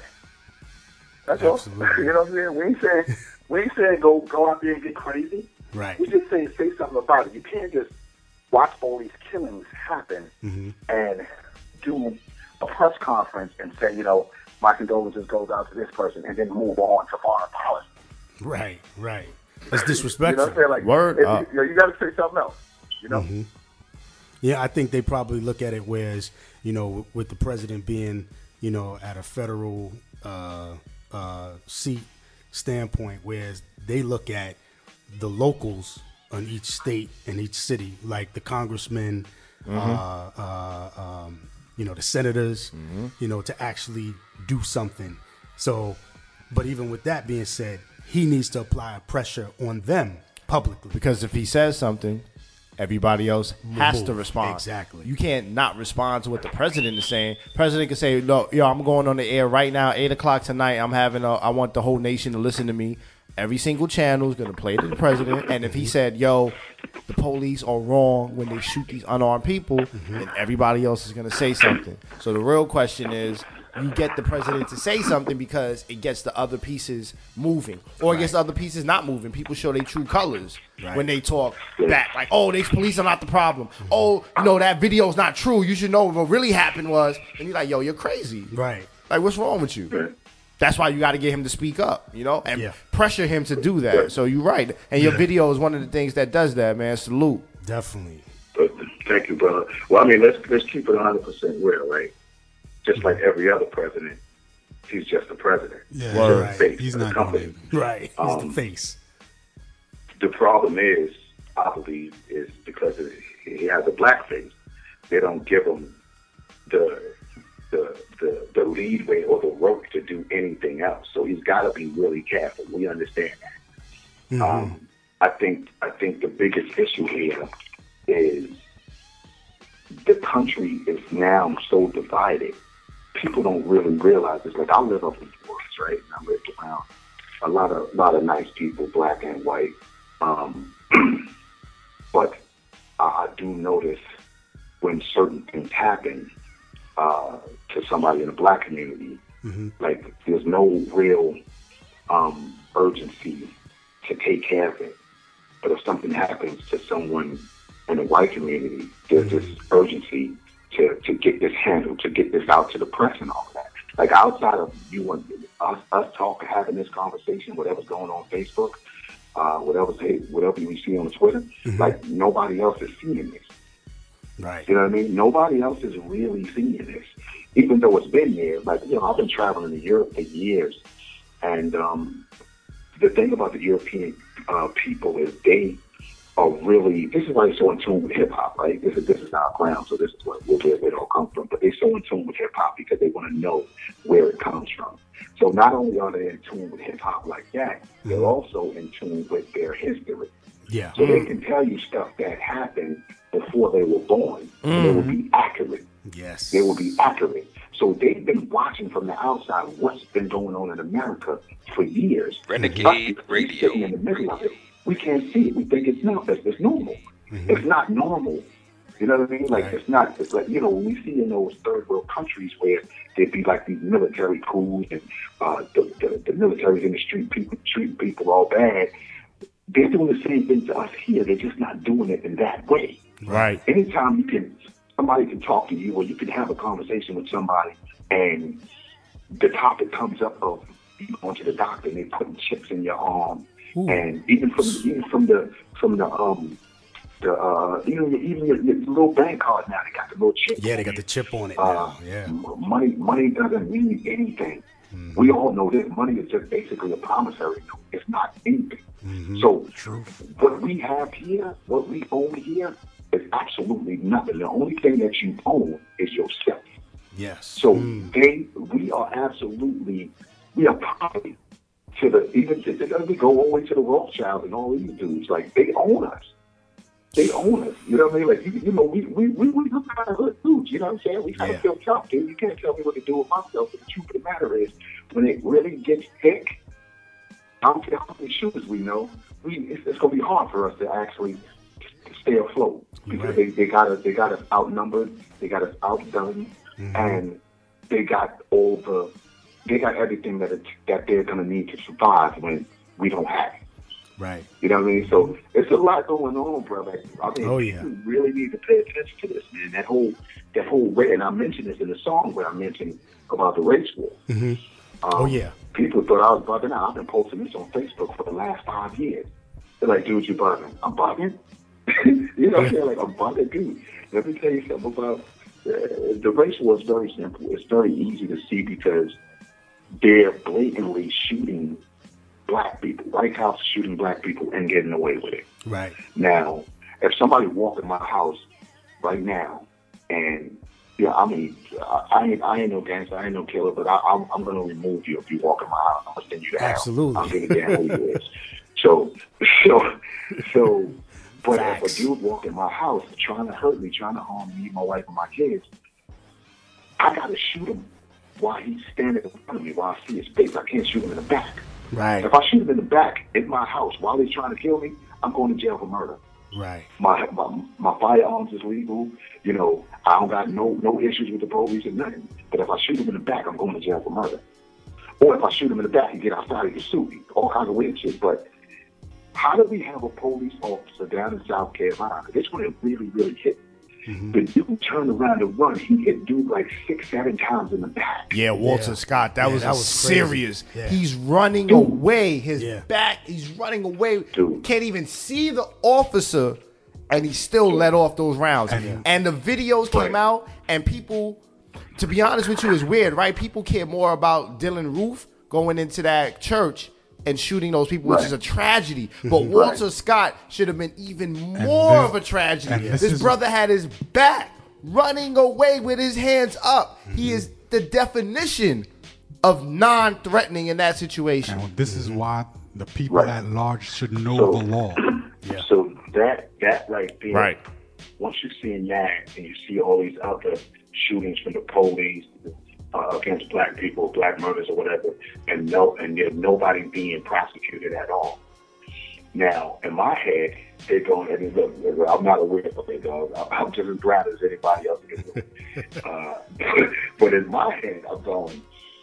That's Absolutely. all. You know what I'm saying? We ain't saying, we ain't saying go, go out there and get crazy. Right. We just saying say something about it. You can't just watch all these killings happen mm-hmm. and do a press conference and say, you know, my condolences goes out to this person and then move on to foreign policy. Right, right. It's disrespectful. You know what I'm saying? Like, Word if, up. You, know, you got to say something else. You know? Mm-hmm. Yeah, I think they probably look at it whereas, you know, with the president being, you know, at a federal uh, uh, seat standpoint, whereas they look at the locals on each state and each city, like the congressmen, mm-hmm. uh, uh, um, you know, the senators, mm-hmm. you know, to actually do something. So, but even with that being said, he needs to apply pressure on them publicly. Because if he says something, everybody else has Move. to respond. Exactly. You can't not respond to what the president is saying. President can say, "Look, yo, I'm going on the air right now, eight o'clock tonight. I'm having a. I want the whole nation to listen to me. Every single channel is going to play to the president. And if he said, yo, the police are wrong when they shoot these unarmed people, mm-hmm. then everybody else is going to say something. So the real question is, you get the president to say something because it gets the other pieces moving. Or it gets the other pieces not moving. People show their true colors right. when they talk back. Like, oh, these police are not the problem. Mm-hmm. Oh, you know, that video's not true. You should know what really happened was. And you're like, yo, you're crazy. Right. Like, what's wrong with you? That's why you got to get him to speak up, you know, and yeah. pressure him to do that. So you're right. And your yeah. video is one of the things that does that, man. Salute. Definitely. Thank you, brother. Well, I mean, let's let's keep it one hundred percent real, right? Just like every other president, he's just the president. Yeah, he's right. Face He's of not the company. Right. He's um, the face. The problem is, I believe, is because he has a black face. They don't give him the the the, the leadway or the rope to do anything else. So he's got to be really careful. We understand that. Mm-hmm. Um, I think I think the biggest issue here is the country is now so divided. People don't really realize this. Like, I live up in the woods, right? And I lived around a lot of lot of nice people, black and white. Um, but I do notice when certain things happen uh, to somebody in the black community, mm-hmm. like there's no real um, urgency to take care of it. But if something happens to someone in the white community, there's this urgency to, to get this handled, to get this out to the press and all that. Like, outside of you and us, us talking, having this conversation, whatever's going on Facebook, uh, whatever whatever we see on Twitter, mm-hmm. like, nobody else is seeing this. Right. You know what I mean? Nobody else is really seeing this, even though it's been there. Like, you know, I've been traveling to Europe for years, and um, the thing about the European uh, people is they are really, this is why they're so in tune with hip hop, right? This is this is our ground, so this is what where, where it all comes from. But they're so in tune with hip hop because they want to know where it comes from. So not only are they in tune with hip hop like that, they're also in tune with their history. Yeah. So they can tell you stuff that happened before they were born, and they will be accurate. Yes. They will be accurate. So they've been watching from the outside what's been going on in America for years. Renegade But Radio. sitting in the middle of it, we can't see it. We think it's not. It's, it's normal. Mm-hmm. It's not normal. You know what I mean? Like Right. it's not. It's like, you know, when we see in those third world countries where there'd be like these military coups and uh, the, the the military's in the street, people treating people all bad. They're doing the same thing to us here. They're just not doing it in that way. Right. Anytime you can, somebody can talk to you, or you can have a conversation with somebody, and the topic comes up of you going to the doctor and they putting chips in your arm, Ooh. and even from even from the from the um the uh even even your, your little bank card now, they got the little chip. Yeah, they got the chip on it Uh, now. Yeah. m- money money doesn't mean anything. Mm-hmm. We all know that money is just basically a promissory note. It's not anything. Mm-hmm. So True. what we have here, what we own here, is absolutely nothing. The only thing that you own is yourself. Yes. So Mm. they, we are absolutely, we are property to the, even to, to, we go all the way to the Rothschild and all these dudes. Like, they own us. They own us. You know what I mean? Like, you, you know, we, we, we, we look kind of hood dudes. You know what I'm saying? We kind Yeah. of feel tough, dude. You can't tell me what to do with myself. But the truth of the matter is, when it really gets thick, I don't care how many shooters we know, we, it's, it's going to be hard for us to actually stay afloat because Right. they, they got us, they got us outnumbered, they got us outdone, Mm-hmm. and they got all the, they got everything that it, that they're going to need to survive when we don't have it. Right. You know what I mean? So it's a lot going on, brother. I mean, Oh, yeah. you really need to pay attention to this, man. That whole, that whole way, and I mentioned this in the song where I mentioned about the race war. Mm-hmm. Um, Oh, yeah. People thought I was bugging out. I've been posting this on Facebook for the last five years. They're like, dude, you bugging. I'm bugging. You know what I'm saying? Like, I'm bugging, dude. Let me tell you something about uh, the race war is very simple. It's very easy to see because they're blatantly shooting black people. White House shooting black people and getting away with it. Right. Now, if somebody walked in my house right now, and yeah, I mean, I, I ain't, I ain't no gangster, I ain't no killer, but I, I'm, I'm gonna remove you if you walk in my house. I'm gonna send you to hell. Absolutely. I'm gonna get who you is. So, so, so, but Facts. if a dude walk in my house trying to hurt me, trying to harm me, my wife, and my kids, I gotta shoot him while he's standing in front of me, while I see his face. I can't shoot him in the back. Right. If I shoot him in the back in my house while he's trying to kill me, I'm going to jail for murder. Right. My my, my firearms is legal. You know, I don't got no no issues with the police or nothing. But if I shoot him in the back, I'm going to jail for murder. Or if I shoot him in the back and get outside, he can sue me. All kinds of weird shit. But how do we have a police officer down in South Carolina? This one it really, really hit me. Mm-hmm. The dude turned around and run. He hit dude like six, seven times in the back. Yeah, Walter Yeah. Scott. That Yeah, was that a was crazy. serious. Yeah. He's running Dude. away. His Yeah. back. He's running away. Dude. Can't even see the officer, and he still let off those rounds. And- And the videos came Right. out, and people, to be honest with you, is weird, right? People care more about Dylan Roof going into that church and shooting those people, which Right. is a tragedy. But Walter Scott should have been even more this- of a tragedy. and this This is- brother had his back, running away with his hands up. He is the definition of non-threatening in that situation. And this is why the people Right. at large should know So- the law. So that that right there, Right. once you see that and you see all these other shootings from the police uh, against black people, black murders or whatever, and no, and there's nobody being prosecuted at all. Now, in my head, they're going, and look, I'm not aware of it, dog. I'm just as glad as anybody else. uh, but in my head, I'm going,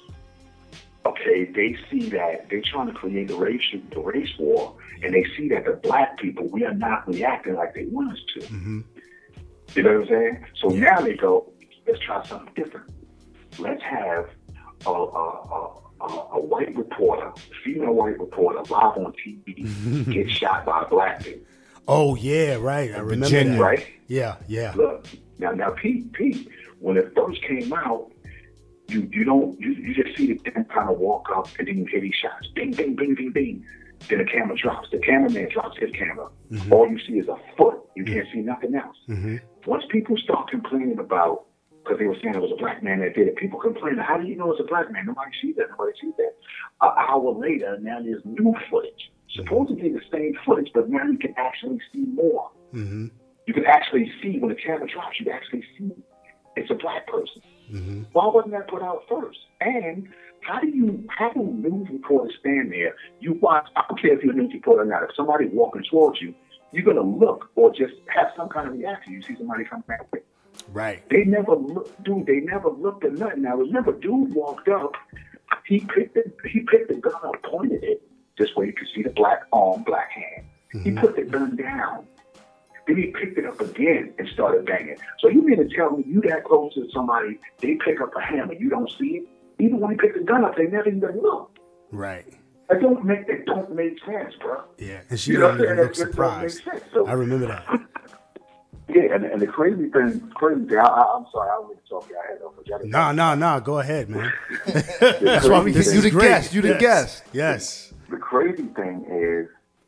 okay, they see that they're trying to create the race, the race war, and they see that the black people, we are not reacting like they want us to. Mm-hmm. You know what I'm saying? So now they go, let's try something different. Let's have a, a, a, a, a white reporter, a female white reporter, live on T V, get shot by a black dude. Oh yeah, right. I remember Virginia. that. Right? Yeah, yeah. Look, now, now, Pete, Pete, when it first came out, you you don't you, you just see the damn kind of walk up and then you hear these shots, bing, bing, bing, bing, bing. Then the camera drops. The cameraman drops his camera. Mhm. All you see is a foot. You can't see nothing else. Mm-hmm. Once people start complaining about, because they were saying it was a black man that did it, people complaining, how do you know it's a black man? Nobody sees that. Nobody sees that. An hour later, now there's new footage. Supposedly the same footage, but now you can actually see more. Mm-hmm. You can actually see, when the camera drops, you can actually see it's a black person. Mm-hmm. Why wasn't that put out first? And how do you, how do news reporters stand there? You watch, I don't care if you're a news reporter or not, if somebody's walking towards you, you're going to look or just have some kind of reaction. You see somebody come that way. Right. They never look, dude, they never looked at nothing. Now remember, dude walked up, he picked the, he picked the gun up, pointed it this way, you could see the black arm, black hand. Mm-hmm. He put the gun down. Then he picked it up again and started banging. So you mean to tell me you that close to somebody, they pick up a hammer, you don't see it? Even when he picked the gun up, they never even look. Right. That don't make it don't make sense, bro. Yeah, and she You know didn't what even I'm look saying? It don't make surprised. sense. So, I remember that. yeah, and, and the crazy thing, crazy thing, I, I, I'm sorry, I don't mean to talk your head off. but y'all- Nah, nah, nah. Go ahead, man. That's why we This you is the great. guest. You the Yes. guest. Yes. The crazy thing is,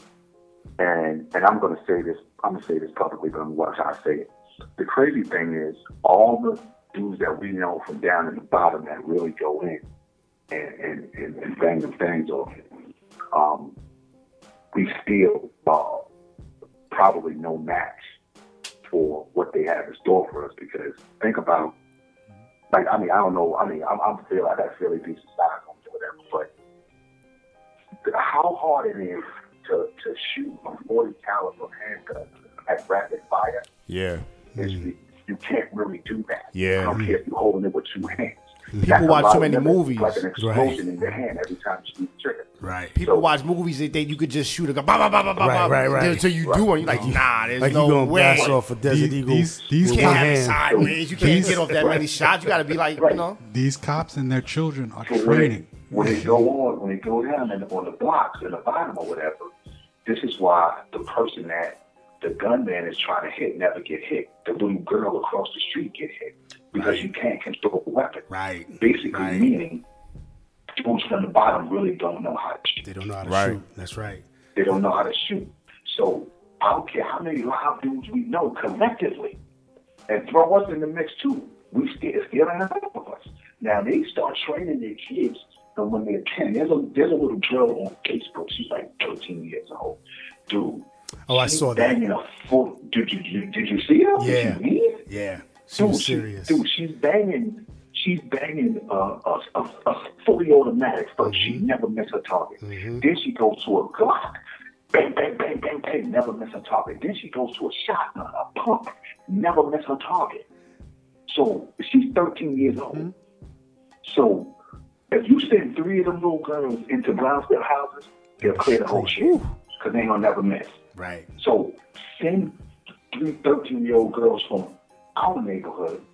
and and I'm going to say this, I'm going to say this publicly, but I'm going to watch how I say it. The crazy thing is, all the dudes that we know from down in the bottom that really go in and, and, and, and bang them things off, um, we still uh, probably no match for what they have in store for us. Because think about, like, I mean, I don't know, I mean, I'm, I'm feel I got fairly decent size on me or whatever, but how hard it is to, to shoot a forty caliber handgun at rapid fire. Yeah. Is you, you can't really do that. Yeah. I don't care if you're holding it with two hands. People That's a watch lot too of many limits. movies. It's like an explosion Right. in your hand every time you shoot the trigger. Right. People So- watch movies they think you could just shoot a gun, bah, bah, bah, bah, bah, Right, bah, right, right. until you do, and you're like, nah, there's Like no you gonna way. blast off a Desert These- Eagle these- these with You one can't have it hand. sideways. You can't get off that many shots. You got to be like, you know. These cops and their children are So when training. it, when it go on, when it go down in, on the blocks in the bottom or whatever, this is why the person that the gunman is trying to hit never get hit. The little girl across the street get hit because Right. you can't control the weapon. Right. Basically Right. meaning dudes from the bottom really don't know how to shoot. They don't know how to Right. shoot. That's right. They don't know how to shoot. So I don't care how many live dudes we know collectively, and throw us in the mix too. We still still enough of us. Now they start training their kids, and when they're ten, there's a there's a little girl on Facebook. She's like thirteen years old, dude. Oh, I she's saw that. banging a full. Did you did, did you see her? Yeah. Did you read it? Yeah. She Dude, was she- serious. dude, she's banging. She's banging uh, a, a, a fully automatic, but she Mm-hmm. never missed her target. Then she goes to a Glock, bang, bang, bang, bang, bang, never miss her target. Then she goes to a shotgun, a pump, never miss her target. So she's thirteen years old. Mm-hmm. So if you send three of them little girls into Brownsville houses, they'll clear the whole shit because they ain't gonna never miss. Right. So send three thirteen-year-old girls from our neighborhood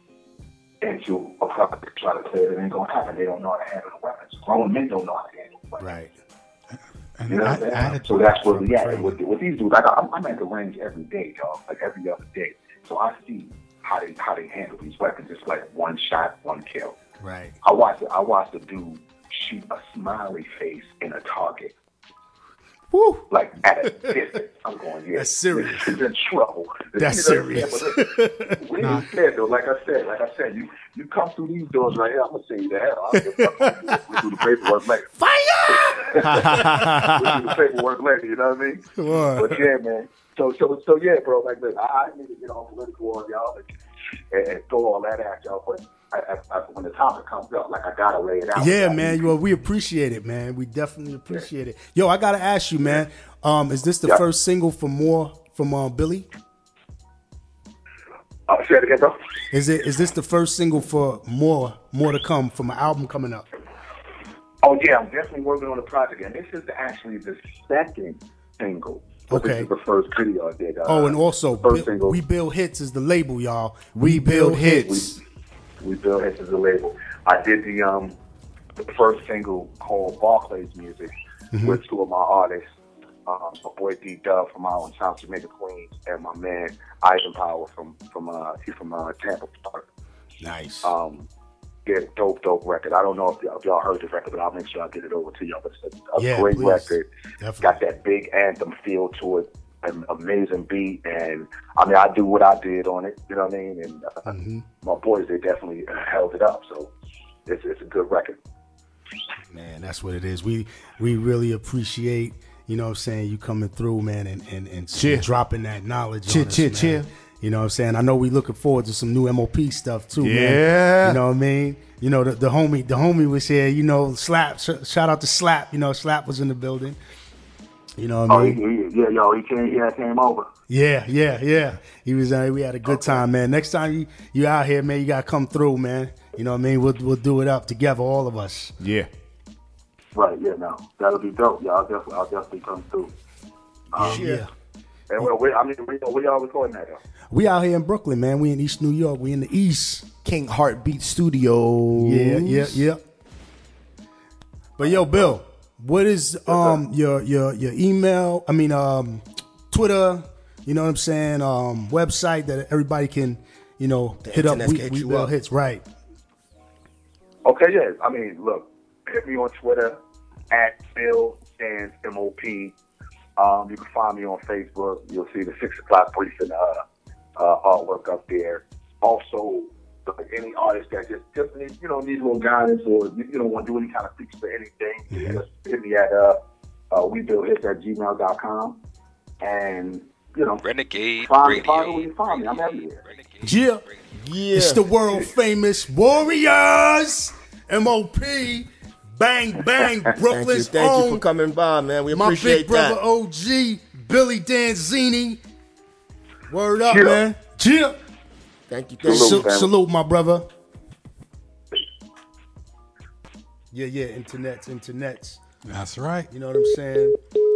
into a property to try to clear it. It ain't gonna happen. They don't know how to handle the weapons. Grown men don't know how to handle the weapons. Right. And You know what I'm add- saying? attitude. So that's where we at. Training. With, with these dudes, like I'm, I'm at the range every day, dog. Like every other day. So I see how they how they handle these weapons. It's like one shot, one kill. Right. I watched I watched the dude shoot a smiley face in a target. Woo. Like at a distance. I'm going, yeah. That's serious. He's in trouble. That's You know what I'm serious. saying? But when you said though, like I said, like I said, you you come through these doors right here, I'm gonna say you the hell. I'll get we do the paperwork later. Fire! We do the paperwork later, you know what I mean? What? But yeah, man. So so so yeah, bro, like look, I, I need to get all political on y'all and, and throw all that at y'all, but I, I, I, when the topic comes up, like I gotta lay it out. Yeah, man. Well, we appreciate it, man. We definitely appreciate it. Yo, I gotta ask you, man. Um, is this the Yeah. first single for More from uh, Billy? Uh, say it again, bro. Is it? Is this the first single for More? More to come from an album coming up? Oh yeah, I'm definitely working on the project, and this is actually the second single. But Okay. This is the first video I did. Uh, Oh, and also, first Bi- single. We Build Hits is the label, y'all. We build hits. We built it as a label. I did the um the first single called Barclays Music with two of my artists, um, my boy D Dub from out in South Jamaica, Queens, and my man Ivan Power from from uh he's from uh, Tampa, Florida. Nice. Um, Yeah, dope, dope record. I don't know if y'all, if y'all heard the record, but I'll make sure I get it over to y'all. But it's a, a Yeah, great please. record. Definitely. Got that big anthem feel to it. An amazing beat, and I mean, I do what I did on it. You know what I mean? And uh, Mm-hmm. my boys, they definitely held it up. So it's it's a good record. Man, that's what it is. We we really appreciate, you know what I'm saying, you coming through, man, and, and, and Cheer. dropping that knowledge Cheer, on us, cheer, man. cheer. You know what I'm saying? I know we looking forward to some new M O P stuff too, man. Yeah. You know what I mean? You know, the, the homie the homie was here, you know, Slap, sh- shout out to Slap, you know, Slap was in the building. You know what I Oh, he, mean? he, yeah, yo, he came, he came over. Yeah, yeah, yeah. He was uh, we had a good time, man. Next time you you out here, man, you gotta come through, man. You know what I mean? We'll we'll do it up together, all of us. Yeah. Right, yeah, no, that'll be dope. Yeah, I'll definitely, I'll definitely come through. Um, Yeah. And we, we, I mean, we, we all recording that though. We out here in Brooklyn, man. We in East New York. We in the East. King Heartbeat Studios. Yeah, yeah, yeah. But yo, Bill, what is um your your your email? I mean, um, Twitter. You know what I'm saying? Um, website that everybody can, you know, hit up. internet We, can hit we you Bill up. hits right. Okay, yeah. I mean, look, hit me on Twitter at Bill Stands M O P. Um, you can find me on Facebook. You'll see the six o'clock briefing uh, uh, artwork up there. Also, look, any artist that just just need, you know needs a little guidance or you, you don't want to do any kind of fix for anything, you just hit me at uh, uh, we build hits at gmail dot com. And you know, Renegade find, Radio. find me where you find me. I'm everywhere. Yeah, Yeah. it's the world famous Warriors M O P. Bang bang, Thank you, Brooklyn's thank own. you for coming by, man. We My appreciate big brother that. O G, Billy Danzini. Word up, Cheer. man. Cheer. Thank you, thank Salute, you. Salute, fam. salute, my brother. Yeah, yeah, internets, internets. That's right. You know what I'm saying?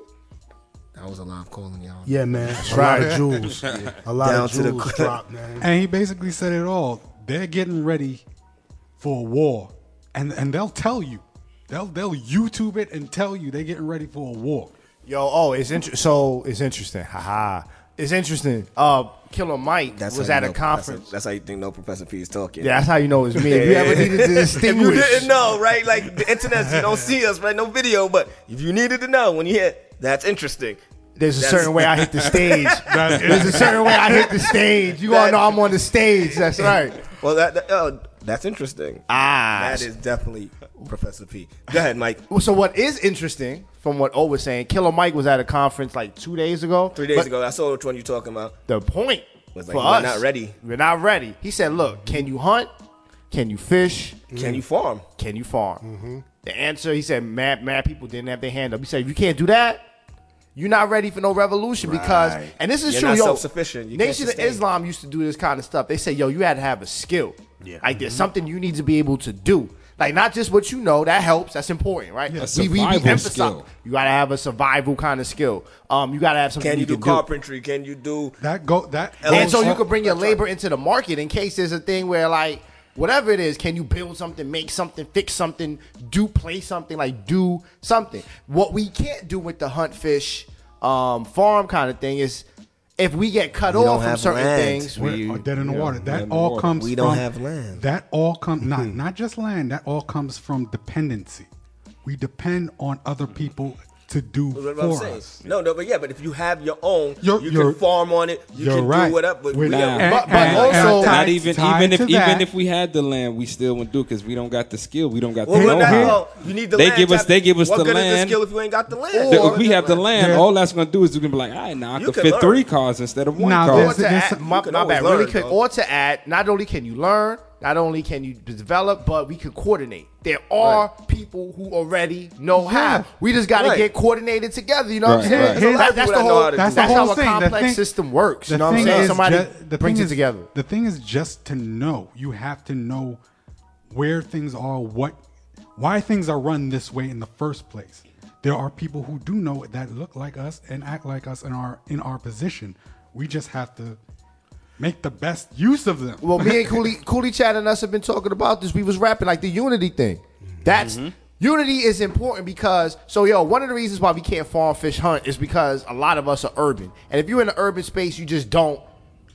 That was a live calling, y'all. Yeah, man. A lot of jewels. A lot Down of to the jewels clip. dropped, man. And he basically said it all. They're getting ready for a war, and and they'll tell you, they'll they'll YouTube it and tell you they're getting ready for a war. Yo, oh, it's inter- so it's interesting. Haha. It's interesting. Uh, Killer Mike That's was how you at a know conference. Professor- that's how you think no Professor P is talking. Yeah, that's how you know it's me. If you ever needed to If you distinguish, didn't know, right? Like the internet, you don't see us, right? No video, but if you needed to know, when you hear, that's interesting. there's a That's- certain way I hit the stage. There's a certain way I hit the stage. You That- gonna know I'm on the stage. That's right. Well, that, that oh, that's interesting. Ah. That is definitely Professor P. Go ahead, Mike. Well, so what is interesting from what O was saying, Killer Mike was at a conference like two days ago. Three days but ago, I saw which one you're talking about. The point Was like, for we're us, not ready. We're not ready. He said, "Look, can you hunt? Can you fish? Can you farm? Can you farm?" The answer, he said, mad, mad people didn't have their hand up. He said, if you can't do that, you're not ready for no revolution because, Right. and this is You're true, not yo. self-sufficient. You can't Nation of sustain. Islam used to do this kind of stuff. They say, yo, you had to have a skill. Yeah. Like there's something you need to be able to do. Like not just what you know, that helps. That's important, right? Yeah, We- a we, we survival emphasize- skill. You gotta have a survival kind of skill. Um, you gotta have something Can you do can carpentry? Can you do? That go that and goes so you up- could bring your That's right. labor into the market in case there's a thing where like whatever it is, can you build something, make something, fix something, do play something, like do something. What we can't do with the hunt, fish, um, farm kind of thing is if we get cut We don't off from have certain land. things, We're we, are dead in the yeah, water. dead That in the all water. comes. We don't from, have land. That all comes not not just land. That all comes from dependency. We depend on other people to do That's what I'm for saying. us. No, no, but yeah, but if you have your own, You're- you you're- can farm on it. You you're can right. do whatever. But We're we not- are, but, but And- also and- Not Tied- even tied even if to even that- if we had the land, we still wouldn't do it because we don't got the skill. We don't got well, the we're not, know-how. well, you need the They land. give us Tap- they give us what the good is the land. skill if you ain't got the land? The- What if we good have the is land, Yeah. all that's gonna do is you can be like, all right, now I You can can fit learn. three cars instead of one Now, car. or there's- to there's- add, my, can my always bad, really learn, quick, though. or to add, not only can you learn, not only can you develop, but we can coordinate. There are people who already know how. We just got to Right. get coordinated together. You know what I'm Right, saying? right. So Here's- that- that's People the that know whole. how to That's, do That's the how whole a thing. The complex thing- system works. You The know what I'm thing saying? is Somebody ju- the brings thing it is- together. The thing is just to know. You have to know where things are, what, why things are run this way in the first place. There are people who do know it that look like us and act like us and are in our position. We just have to make the best use of them. Well, me and Cooley, Cooley Chad and us have been talking about this. We was rapping like the unity thing. That's unity is important because so yo, one of the reasons why we can't farm, fish, hunt is because a lot of us are urban, and if you're in an urban space, you just don't have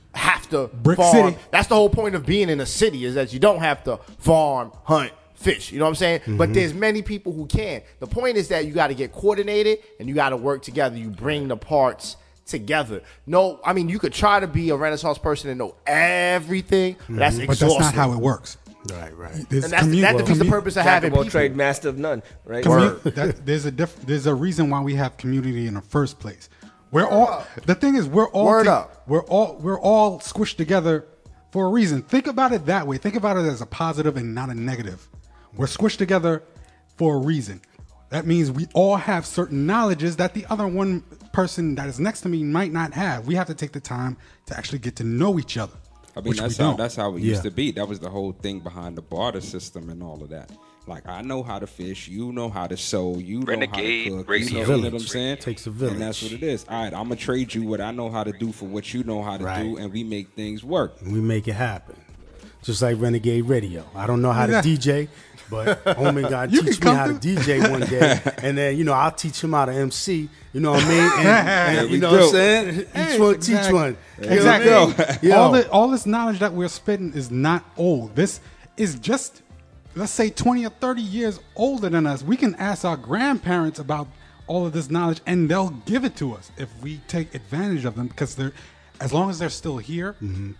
have to Brick farm. City. That's the whole point of being in a city is that you don't have to farm, hunt, fish. You know what I'm saying? Mm-hmm. But there's many people who can. The point is that you got to get coordinated and you got to work together. You bring the parts together. No, I mean, you could try to be a Renaissance person and know everything, but that's But exhausting. that's not how it works. Right, right. There's And that's, commu- that defeats the commu- purpose of Jack having of all people. trade, master of none, right? commu- that, there's a diff- there's a reason why we have community in the first place. We're all the thing is we're all Word to- up. we're all we're all squished together for a reason. Think about it that way. Think about it as a positive and not a negative. We're squished together for a reason. That means we all have certain knowledges that the other one person that is next to me might not have. We have to take the time to actually get to know each other. I mean, which that's we how don't. that's how it Yeah. used to be. That was the whole thing behind the barter system and all of that. Like, I know how to fish, you know how to sew, you Renegade know how to cook. Radio. You know, Takes a what I'm village. saying? Takes a And village. that's what it is. All right, I'm gonna trade you what I know how to do for what you know how to Right. do, and we make things work. We make it happen. Just like Renegade Radio. I don't know how to Yeah. D J, but homie got to You teach can me come how to through. D J one day. And then, you know, I'll teach him how to M C. You know what I mean? And, and, There you we know go. what I'm saying? Each Hey, one exact- teach one. You know what I Exactly. mean? all Yo. the all this knowledge that we're spitting is not old. This is just, let's say, twenty or thirty years older than us. We can ask our grandparents about all of this knowledge, and they'll give it to us if we take advantage of them. Because they're, as long as they're still here,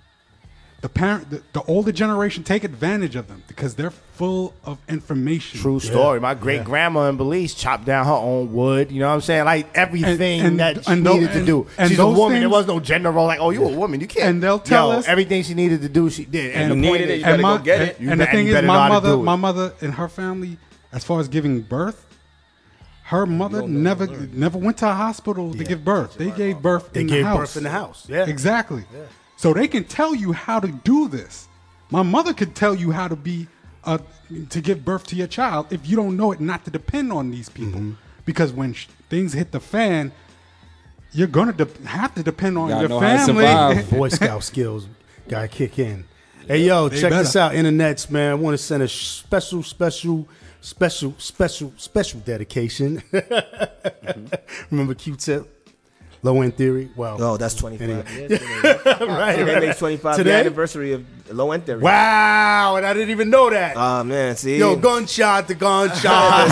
the parent, the, the older generation, take advantage of them because they're full of information. True story. My great grandma in Belize chopped down her own wood. You know what I'm saying? Like everything And- and- that she and tho- needed to and- do. and She's a those woman. There things- was no gender role. Like, oh, you a woman. You can't. And they'll tell Yo, us- everything she needed to do. She did. And, And the you point needed it, is, you better my, go get it. And, You and the bet- thing you is, better know my how to mother, do it. my mother and her family, as far as giving birth, her mother never never went to a hospital to give birth. They gave birth They in gave the house. birth in the house. Yeah. Exactly. So they can tell you how to do this. My mother could tell you how to be uh, to give birth to your child if you don't know it. Not to depend on these people, Mm-hmm. because when sh- things hit the fan, you're gonna de- have to depend on Gotta your know how to family. survive. Boy Scout skills got to kick in. Hey, yo, They check better. this out, internets, man. I want to send a special, special, special, special, special dedication. Remember Q-Tip? Low End Theory? Well, Oh, that's twenty-five Anyway. years. right. Today makes twenty-five Today? the anniversary of Low End Theory. Wow, and I didn't even know that. Oh, man, see? Yo, gunshot to gunshot.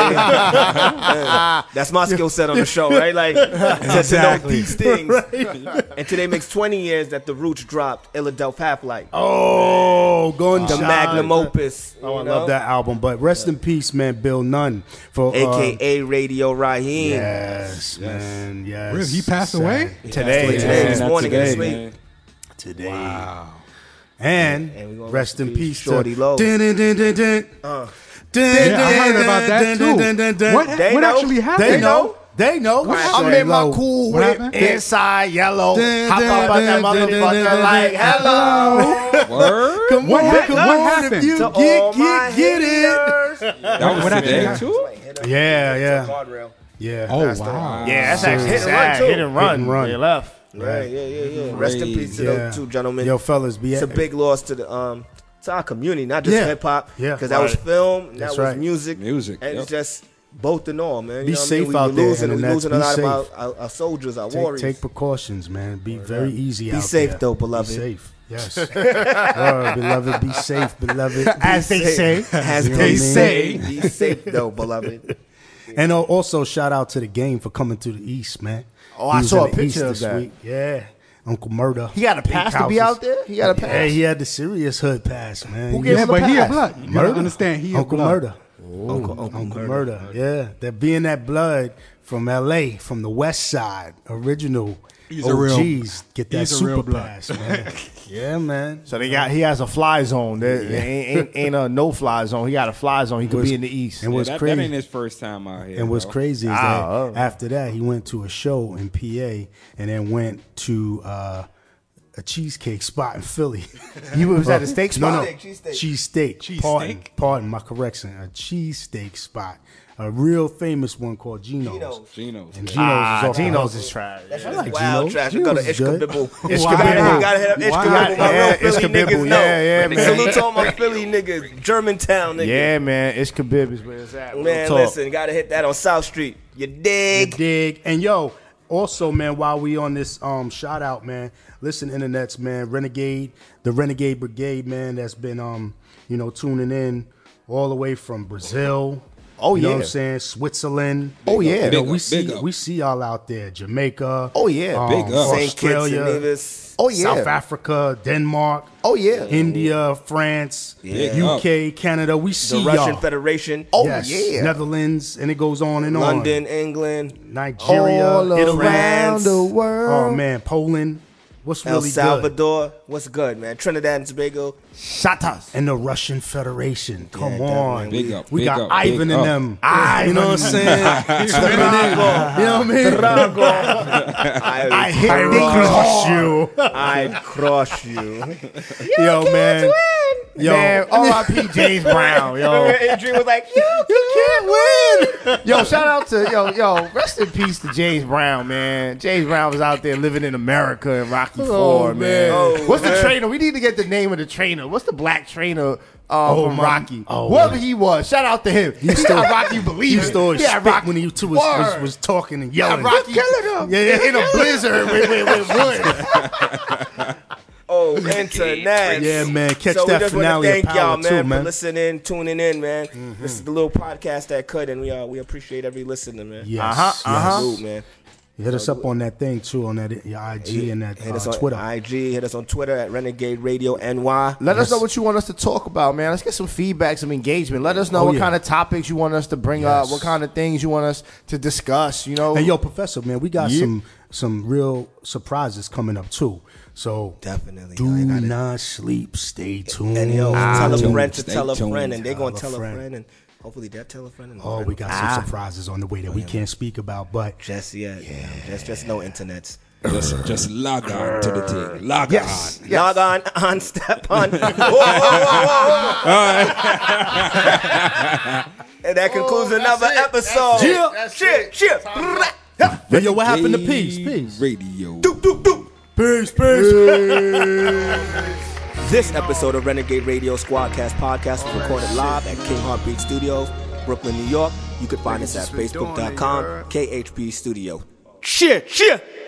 That's my skill set on the show, right? Like, to- to know Exactly. these things. And today makes twenty years that the Roots dropped Illadelph Half Light. Oh, gunshot. The magnum opus. Oh, I you love know? that album. But rest in peace, man, Bill Nunn. For, A uh, K A Radio Raheem. Yes, man, yes. Really? He passed away? today. Today, yeah. this Not morning in today, his sleep. man. Today. Wow. And, And we gonna rest in peace Shorty to Low. Dun, dun, dun, dun, dun. Uh, Dun, Yeah, I heard dun, about that dun, too. dun, dun, dun, dun. What, They what know. actually happened? They know. They know. What I'm happened? in my Low. cool What whip happened? inside yellow. Dun, Hop dun, up out that dun, dun, dun, motherfucker dun, like dun, hello. Word? Come What on, happened? come What on, happened? if you To get, all my get, get it. haters. That was What happened? today Yeah. too. Yeah, yeah, Guardrail. yeah. Oh, That's the- wow. Yeah, that's actually Hit and run, sad. too. Hit and run. Hit and run. They left. Right, yeah, yeah, yeah. Rest in peace to Yeah. those two gentlemen. Yo, fellas, be It's a big loss to the um to our community, not just Yeah. hip hop. Yeah. because that was Right. film, that That's was right. music, Music, and yep. it's just both and all, man. You Be know what I safe mean? We, out we're there, losing, we're internets. losing Be a lot safe. of our, our, our soldiers, our Take, warriors. take precautions, man. Be very easy Be out safe, there. though, beloved. Be safe. Yes. Word, beloved, be safe, beloved. As they say. As You know they what I mean? say, be safe though, beloved. And uh, also, shout out to the game for coming to the East, man. Oh, He I was saw in a the East picture of this that. week. Yeah. Uncle Murder. He got a pass Big to be houses. out there? He got a pass? Yeah, he had the serious hood pass, man. Who He- gives Yeah, him a but he a pass? blood. You Murder. gotta understand he a Uncle blood. Murder. Uncle, Uncle, Uncle Murder. Yeah, that being that blood from L A, from the West Side, original He's a real- O Gs, get that he's a super real blood. pass, man. Yeah, man. So they got he has a fly zone. There ain't, ain't, ain't a no fly zone. He got a fly zone. He could Was- be in the east. And Yeah, what's that, crazy? that ain't his first time out here. And what's bro. crazy is Ah, that oh. after that, he went to a show in P A and then went to uh, a cheesecake spot in Philly. He was at a steak No, spot? no, Cheesesteak. cheesesteak. Cheesesteak? Pardon, pardon my correction. A cheesesteak spot, a real famous one called Geno's. Geno's. Geno's. And yeah. Geno's Ah, is off the Geno's hook. is trash. That's I just like wild Geno's. trash. We got an Geno's is good. Ishkabibble. Ishkabibble. You gotta hit up Wow. Ishkabibble. My Yeah, real Philly Ishkabibble. niggas know. Yeah, yeah, man. Salute to all my Philly niggas. Germantown niggas. Yeah, man. It's Khabib is where it's at. Real Man, talk. listen, gotta hit that on South Street. You You dig? dig? And yo, also, man, while we on this um, shout out, man, listen, internets, man, Renegade, the Renegade Brigade, man, that's been, um, you know, tuning in all the way from Brazil. Oh, you yeah. know what I'm saying? Switzerland. Oh, yeah. You know, Big we up, see big up. we see y'all out there. Jamaica. Oh, yeah. um, Big up. Saint Kitts and Australia. Nevis. Oh, yeah. South Africa, Denmark. Oh, yeah. India, France, Yeah. U K, Canada. We The see Russian y'all. Federation. Oh, Yes. yeah. Netherlands, and it goes on and London, on. England. Nigeria, All Italy. around the world. Oh man, Poland. What's El really Salvador. What's good, man? Trinidad and Tobago. Shatas. good? And the Russian Federation. Come Yeah, on. definitely. Big up, We big got up, Ivan big and up. them. You know what I'm saying? Stepping in. You know what I mean? I, I hit I will niggas crush hard. you. I'd crush you. Yo, man. Yo. Man, R I P James Brown, yo. Adrian was like, yo, You can't win. Yo, shout out to yo, yo, rest in peace to James Brown, man. James Brown was out there living in America in Rocky Four, man. Oh, What's the man. trainer? We need to get the name of the trainer. What's the black trainer uh, Oh, from my- Rocky? oh, Whoever man. he was, shout out to him. He, still- got Rocky believe He it. still He had spit Rocky- when he was, was, was, Word. was talking and Yeah, yelling. Rocky killing him. Yeah, yeah. In a blizzard with, with, with wood. Oh, internet. Yeah, man. Catch so that we just want finale to of thank Power y'all, man, too, for man. listening, tuning in, man. Mm-hmm. This is the little podcast that could, and we uh, we appreciate every listener, man. Yes. Uh-huh, yes. uh-huh. Salute, man. Hit us up on that thing too, on that your I G and that Hit us uh, on Twitter. I G. Hit us on Twitter at Renegade Radio N Y. Let us know what you want us to talk about, man. Let's get some feedback, some engagement. Let us know Oh, what yeah. kind of topics you want us to bring up, Yes. what kind of things you want us to discuss, you know. Hey, yo, Professor, man, we got Yeah. some some real surprises coming up too. So Definitely. do yo, I gotta- not sleep. Stay tuned. And yo, Ah, tell a tuned. friend to Stay tell a tuned. friend, and they're gonna Tell a tell a friend. friend, and hopefully they'll tell a friend. And a Oh, friend we got will- some Ah. surprises on the way that we can't speak about, but Just yet, yeah. Just just no internets. Just, just log on to the thing. Log Yes. on. Yes. Log on, on, step on. Whoa, whoa, whoa, whoa. And that concludes another it. episode. That's it. That's Cheer, it. cheer. yo, yo, what happened to peace? Peace. Radio. Peace, peace. This episode of Renegade Radio Squadcast Podcast was recorded live at King Heartbeat Studios, Brooklyn, New York. You can find us at facebook dot com, K H P Studio. Cheer, cheer.